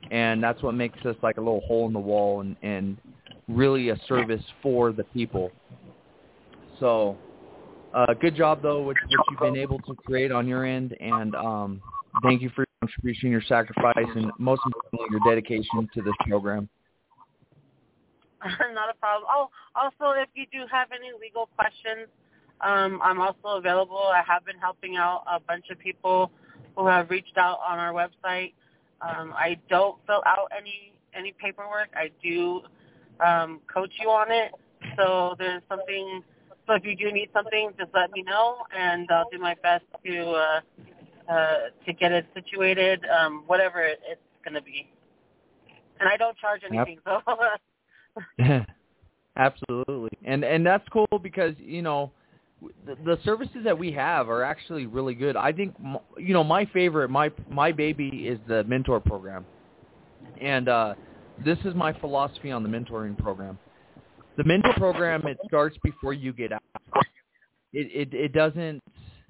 And that's what makes us like a little hole in the wall and really a service for the people. So good job, though, with what you've been able to create on your end. And thank you for your contribution, your sacrifice, and most importantly, your dedication to this program. Not a problem. Oh, also, if you do have any legal questions, I'm also available. I have been helping out a bunch of people who have reached out on our website. I don't fill out any paperwork. I do coach you on it. So there's something. So if you do need something, just let me know, and I'll do my best to get it situated, whatever it's going to be. And I don't charge anything, so. Absolutely. And that's cool because, you know, the services that we have are actually really good. I think, you know, my favorite, my baby is the mentor program. And this is my philosophy on the mentoring program. The mentor program, it starts before you get out. It doesn't,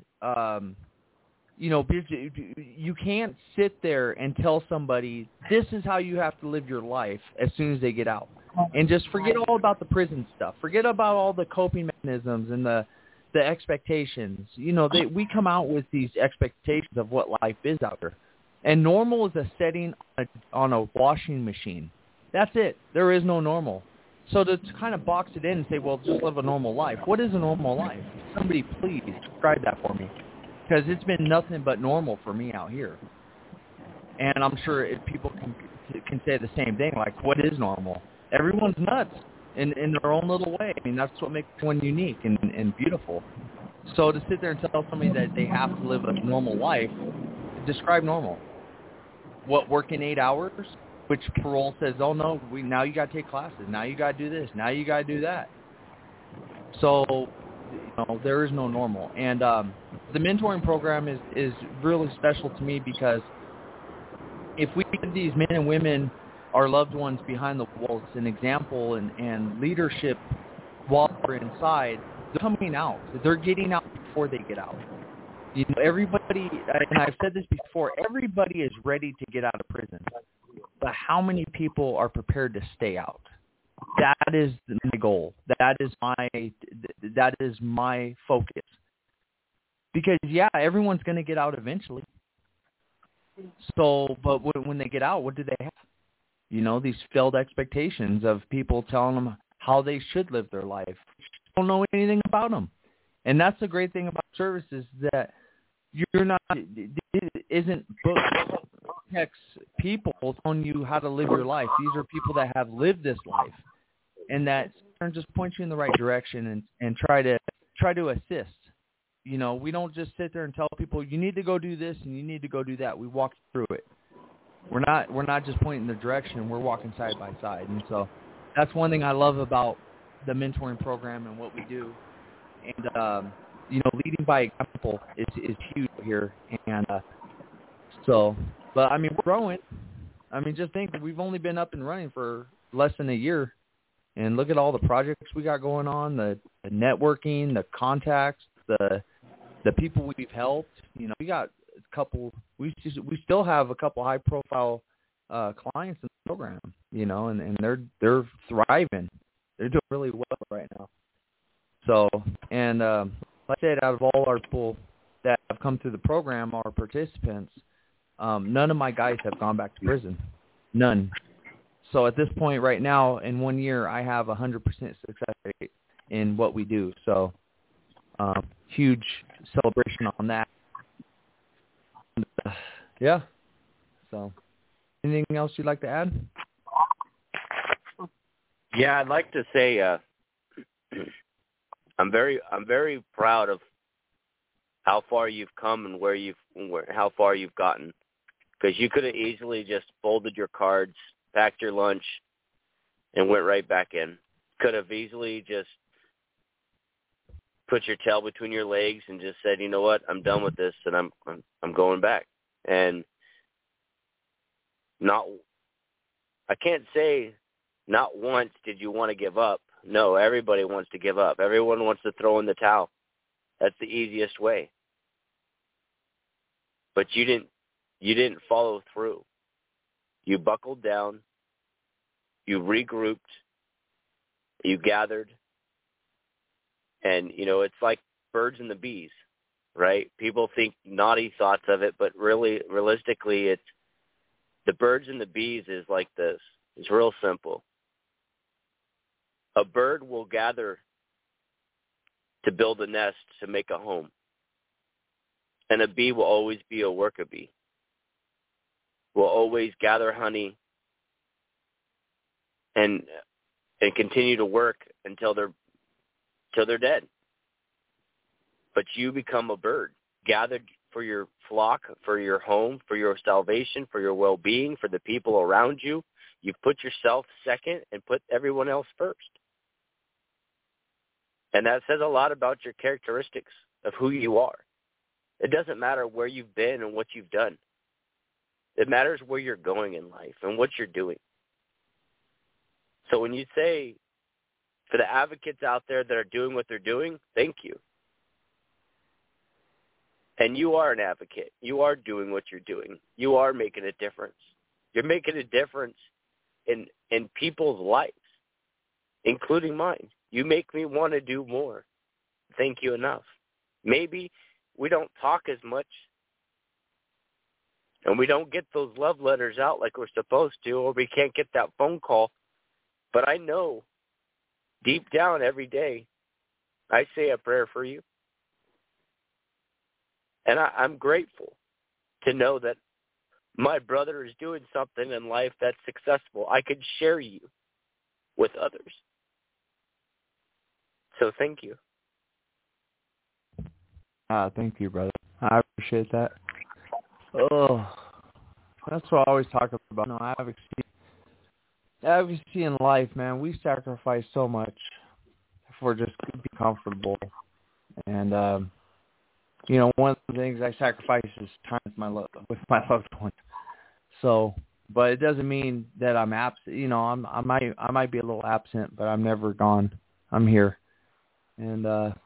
you know, you can't sit there and tell somebody this is how you have to live your life as soon as they get out. And just forget all about the prison stuff. Forget about all the coping mechanisms and the expectations. You know, we come out with these expectations of what life is out there. And normal is a setting on a washing machine. That's it. There is no normal. So to kind of box it in and say, well, just live a normal life. What is a normal life? Somebody please describe that for me. Because it's been nothing but normal for me out here. And I'm sure if people can say the same thing, like, what is normal? Everyone's nuts in their own little way. I mean, that's what makes one unique and beautiful. So to sit there and tell somebody that they have to live a normal life, describe normal. What, working 8 hours? Which parole says, oh, no, now you got to take classes. Now you got to do this. Now you got to do that. So, you know, there is no normal. And the mentoring program is really special to me because if we give these men and women, our loved ones behind the walls, an example and leadership while they're inside, they're coming out. They're getting out before they get out. You know, everybody, and I've said this before, everybody is ready to get out of prison. But how many people are prepared to stay out? That is my goal. That is my focus. Because, yeah, everyone's going to get out eventually. So, but when they get out, what do they have? You know, these failed expectations of people telling them how they should live their life. Don't know anything about them. And that's the great thing about services, that you're not, it isn't books, texts, people telling you how to live your life. These are people that have lived this life, and that just point you in the right direction and try to assist. You know, we don't just sit there and tell people you need to go do this and you need to go do that. We walk through it. We're not just pointing the direction. We're walking side by side. And so that's one thing I love about the mentoring program and what we do. And, you know, leading by example is huge here. And so, but, I mean, we're growing. I mean, just think that we've only been up and running for less than a year. And look at all the projects we got going on, the networking, the contacts, the people we've helped. You know, we got a couple. We still have a couple high profile clients in the program. You know, and they're thriving. They're doing really well right now. So, and like I said, out of all our people that have come through the program, our participants, none of my guys have gone back to prison. None. So at this point right now, in 1 year, I have 100% success rate in what we do. So huge celebration on that. Yeah. So anything else you'd like to add? Yeah, I'd like to say I'm very proud of how far you've come and how far you've gotten. Because you could have easily just folded your cards, packed your lunch, and went right back in. Could have easily just put your tail between your legs and just said, you know what, I'm done with this, and I'm going back. And I can't say not once did you want to give up. No, everybody wants to give up. Everyone wants to throw in the towel. That's the easiest way. But you didn't follow through. You buckled down. You regrouped. You gathered. And, it's like birds and the bees, right? People think naughty thoughts of it, but really, realistically, it's the birds and the bees is like this. It's real simple. A bird will gather to build a nest to make a home. And a bee will always be a worker bee. Will always gather honey and continue to work until they're dead. But you become a bird, gathered for your flock, for your home, for your salvation, for your well-being, for the people around you. You've put yourself second and put everyone else first. And that says a lot about your characteristics of who you are. It doesn't matter where you've been and what you've done. It matters where you're going in life and what you're doing. So when you say, for the advocates out there that are doing what they're doing, thank you. And you are an advocate. You are doing what you're doing. You are making a difference. You're making a difference in people's lives, including mine. You make me want to do more. Thank you enough. Maybe we don't talk as much, and we don't get those love letters out like we're supposed to, or we can't get that phone call. But I know deep down every day I say a prayer for you. And I'm grateful to know that my brother is doing something in life that's successful. I could share you with others. So thank you. Thank you, brother. I appreciate that. Oh, that's what I always talk about. No, advocacy in life, man. We sacrifice so much for just to be comfortable. And, one of the things I sacrifice is time with my loved ones. So, but it doesn't mean that I'm absent. I might be a little absent, but I'm never gone. I'm here. And,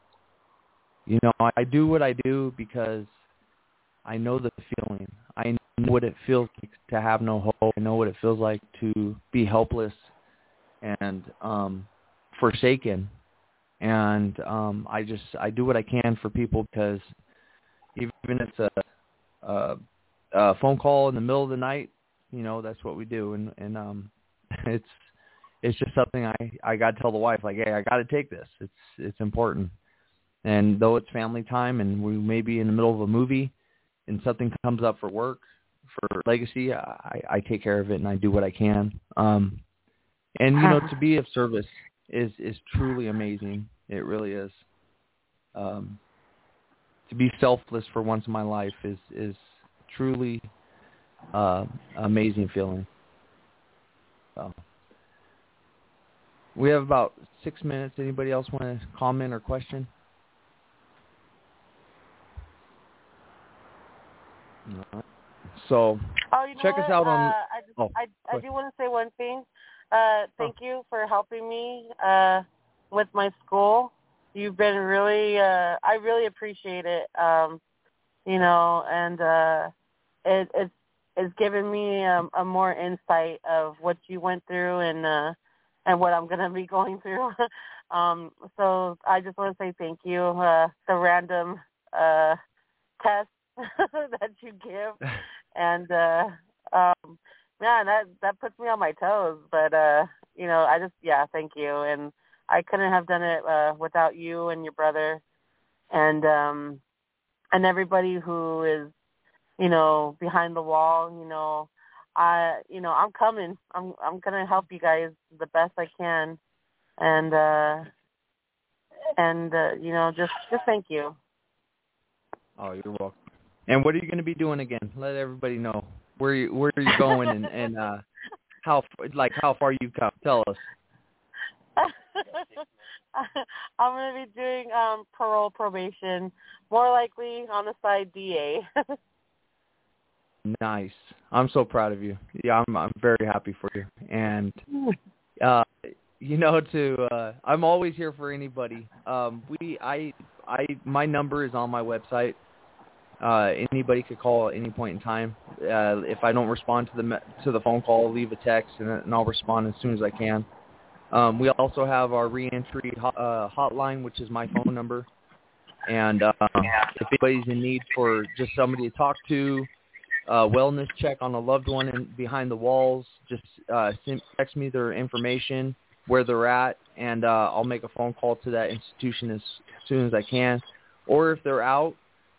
I do what I do because I know the feeling. I know what it feels like to have no hope. I know what it feels like to be helpless and forsaken. And I do what I can for people because even if it's a phone call in the middle of the night, that's what we do. And it's just something I got to tell the wife, like, hey, I got to take this. It's important. And though it's family time and we may be in the middle of a movie and something comes up for work, for legacy, I take care of it and I do what I can. And, to be of service is truly amazing. It really is. To be selfless for once in my life is truly amazing feeling. So we have about 6 minutes. Anybody else want to comment or question? So check us out on. I do want to say one thing. Thank you for helping me with my school. You've been really. I really appreciate it. And it's given me a more insight of what you went through and what I'm gonna be going through. So I just want to say thank you. The random test that you give, and man, that puts me on my toes. But thank you, and I couldn't have done it without you and your brother, and everybody who is behind the wall. I'm coming. I'm gonna help you guys the best I can, and just thank you. Oh, you're welcome. And what are you going to be doing again? Let everybody know where are you going and how far you've come. Tell us. I'm going to be doing probation, more likely on the side DA. Nice. I'm so proud of you. Yeah, I'm very happy for you. And I'm always here for anybody. My number is on my website. Anybody could call at any point in time. If I don't respond to the phone call, leave a text, and I'll respond as soon as I can. We also have our reentry hotline, which is my phone number. And if anybody's in need for just somebody to talk to, wellness check on a loved one behind the walls, just text me their information, where they're at, and I'll make a phone call to that institution as soon as I can. Or if they're out,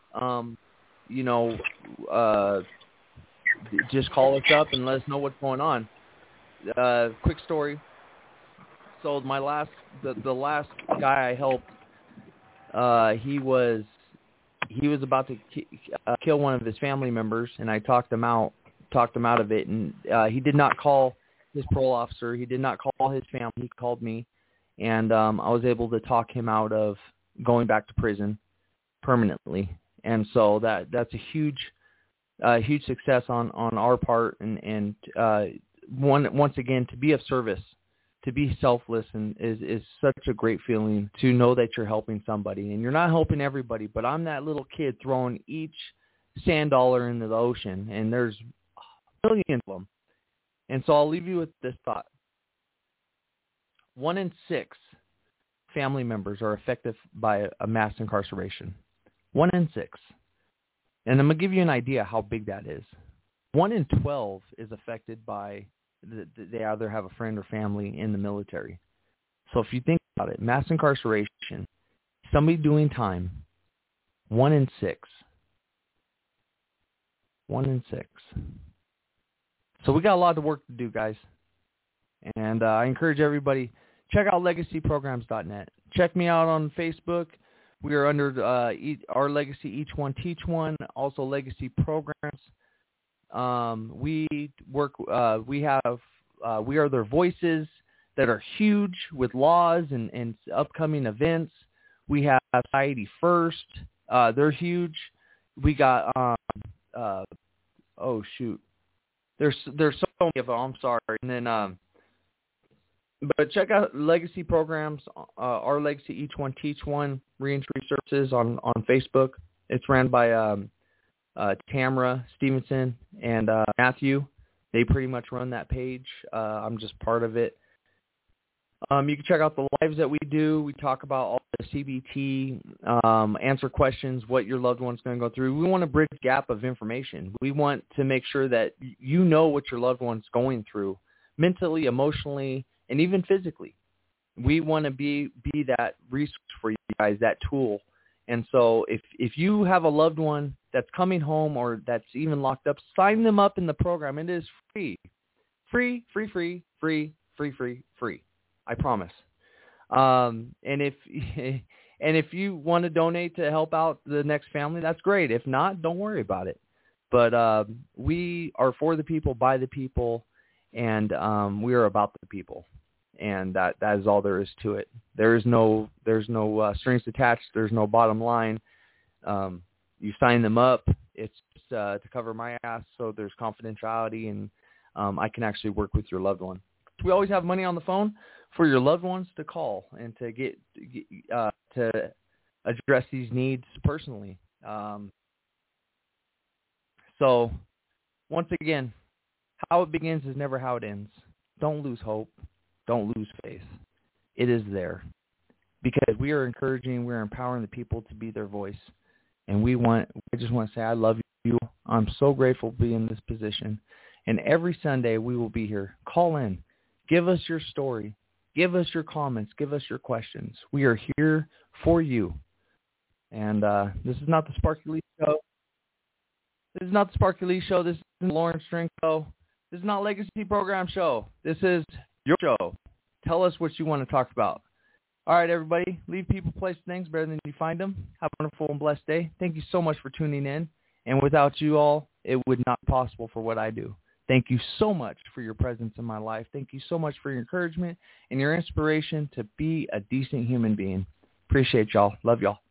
just call us up and let us know what's going on. Quick story. So the last guy I helped, he was about to kill one of his family members, and I talked him out of it. And he did not call his parole officer. He did not call his family. He called me, and I was able to talk him out of going back to prison permanently. And so that's a huge success on our part, and once again, to be of service, to be selfless, and is such a great feeling to know that you're helping somebody. And you're not helping everybody, but I'm that little kid throwing each sand dollar into the ocean, and there's millions of them. And so I'll leave you with this thought. 1 in 6 family members are affected by a mass incarceration. 1 in 6. And I'm going to give you an idea how big that is. 1 in 12 is affected by they either have a friend or family in the military. So if you think about it, mass incarceration, somebody doing time, 1 in 6. 1 in 6. So we got a lot of work to do, guys. And I encourage everybody, check out legacyprograms.net. Check me out on Facebook. We are under our Legacy Each One Teach One, also Legacy Programs. We are their voices that are huge with laws and upcoming events. We have Society First. They're huge. We got there's so many of them. I'm sorry. And then but check out Legacy Programs, our Legacy Each One Teach One Reentry Services on Facebook. It's ran by Tamara Stevenson and Matthew. They pretty much run that page. I'm just part of it. You can check out the lives that we do. We talk about all the CBT, answer questions, what your loved one's going to go through. We want to bridge the gap of information. We want to make sure that you know what your loved one's going through mentally, emotionally, and even physically. We want to be that resource for you guys, that tool. And so if you have a loved one that's coming home or that's even locked up, sign them up in the program. It is free. Free. I promise. And if you want to donate to help out the next family, that's great. If not, don't worry about it. But we are for the people, by the people, and we are about the people. And that is all there is to it. There's no strings attached. There's no bottom line. You sign them up. It's to cover my ass, so there's confidentiality, and I can actually work with your loved one. We always have money on the phone for your loved ones to call and to get to address these needs personally. So once again, how it begins is never how it ends. Don't lose hope. Don't lose faith. It is there because we are encouraging, we're empowering the people to be their voice. And I just want to say I love you. I'm so grateful to be in this position. And every Sunday we will be here. Call in. Give us your story. Give us your comments. Give us your questions. We are here for you. And this is not the Sparky Lee Show. This is not the Sparky Lee Show. This is the Lawrence String Show. This is not Legacy Program Show. This is your show. Tell us what you want to talk about. All right, everybody. Leave people, place, things better than you find them. Have a wonderful and blessed day. Thank you so much for tuning in. And without you all, it would not be possible for what I do. Thank you so much for your presence in my life. Thank you so much for your encouragement and your inspiration to be a decent human being. Appreciate y'all. Love y'all.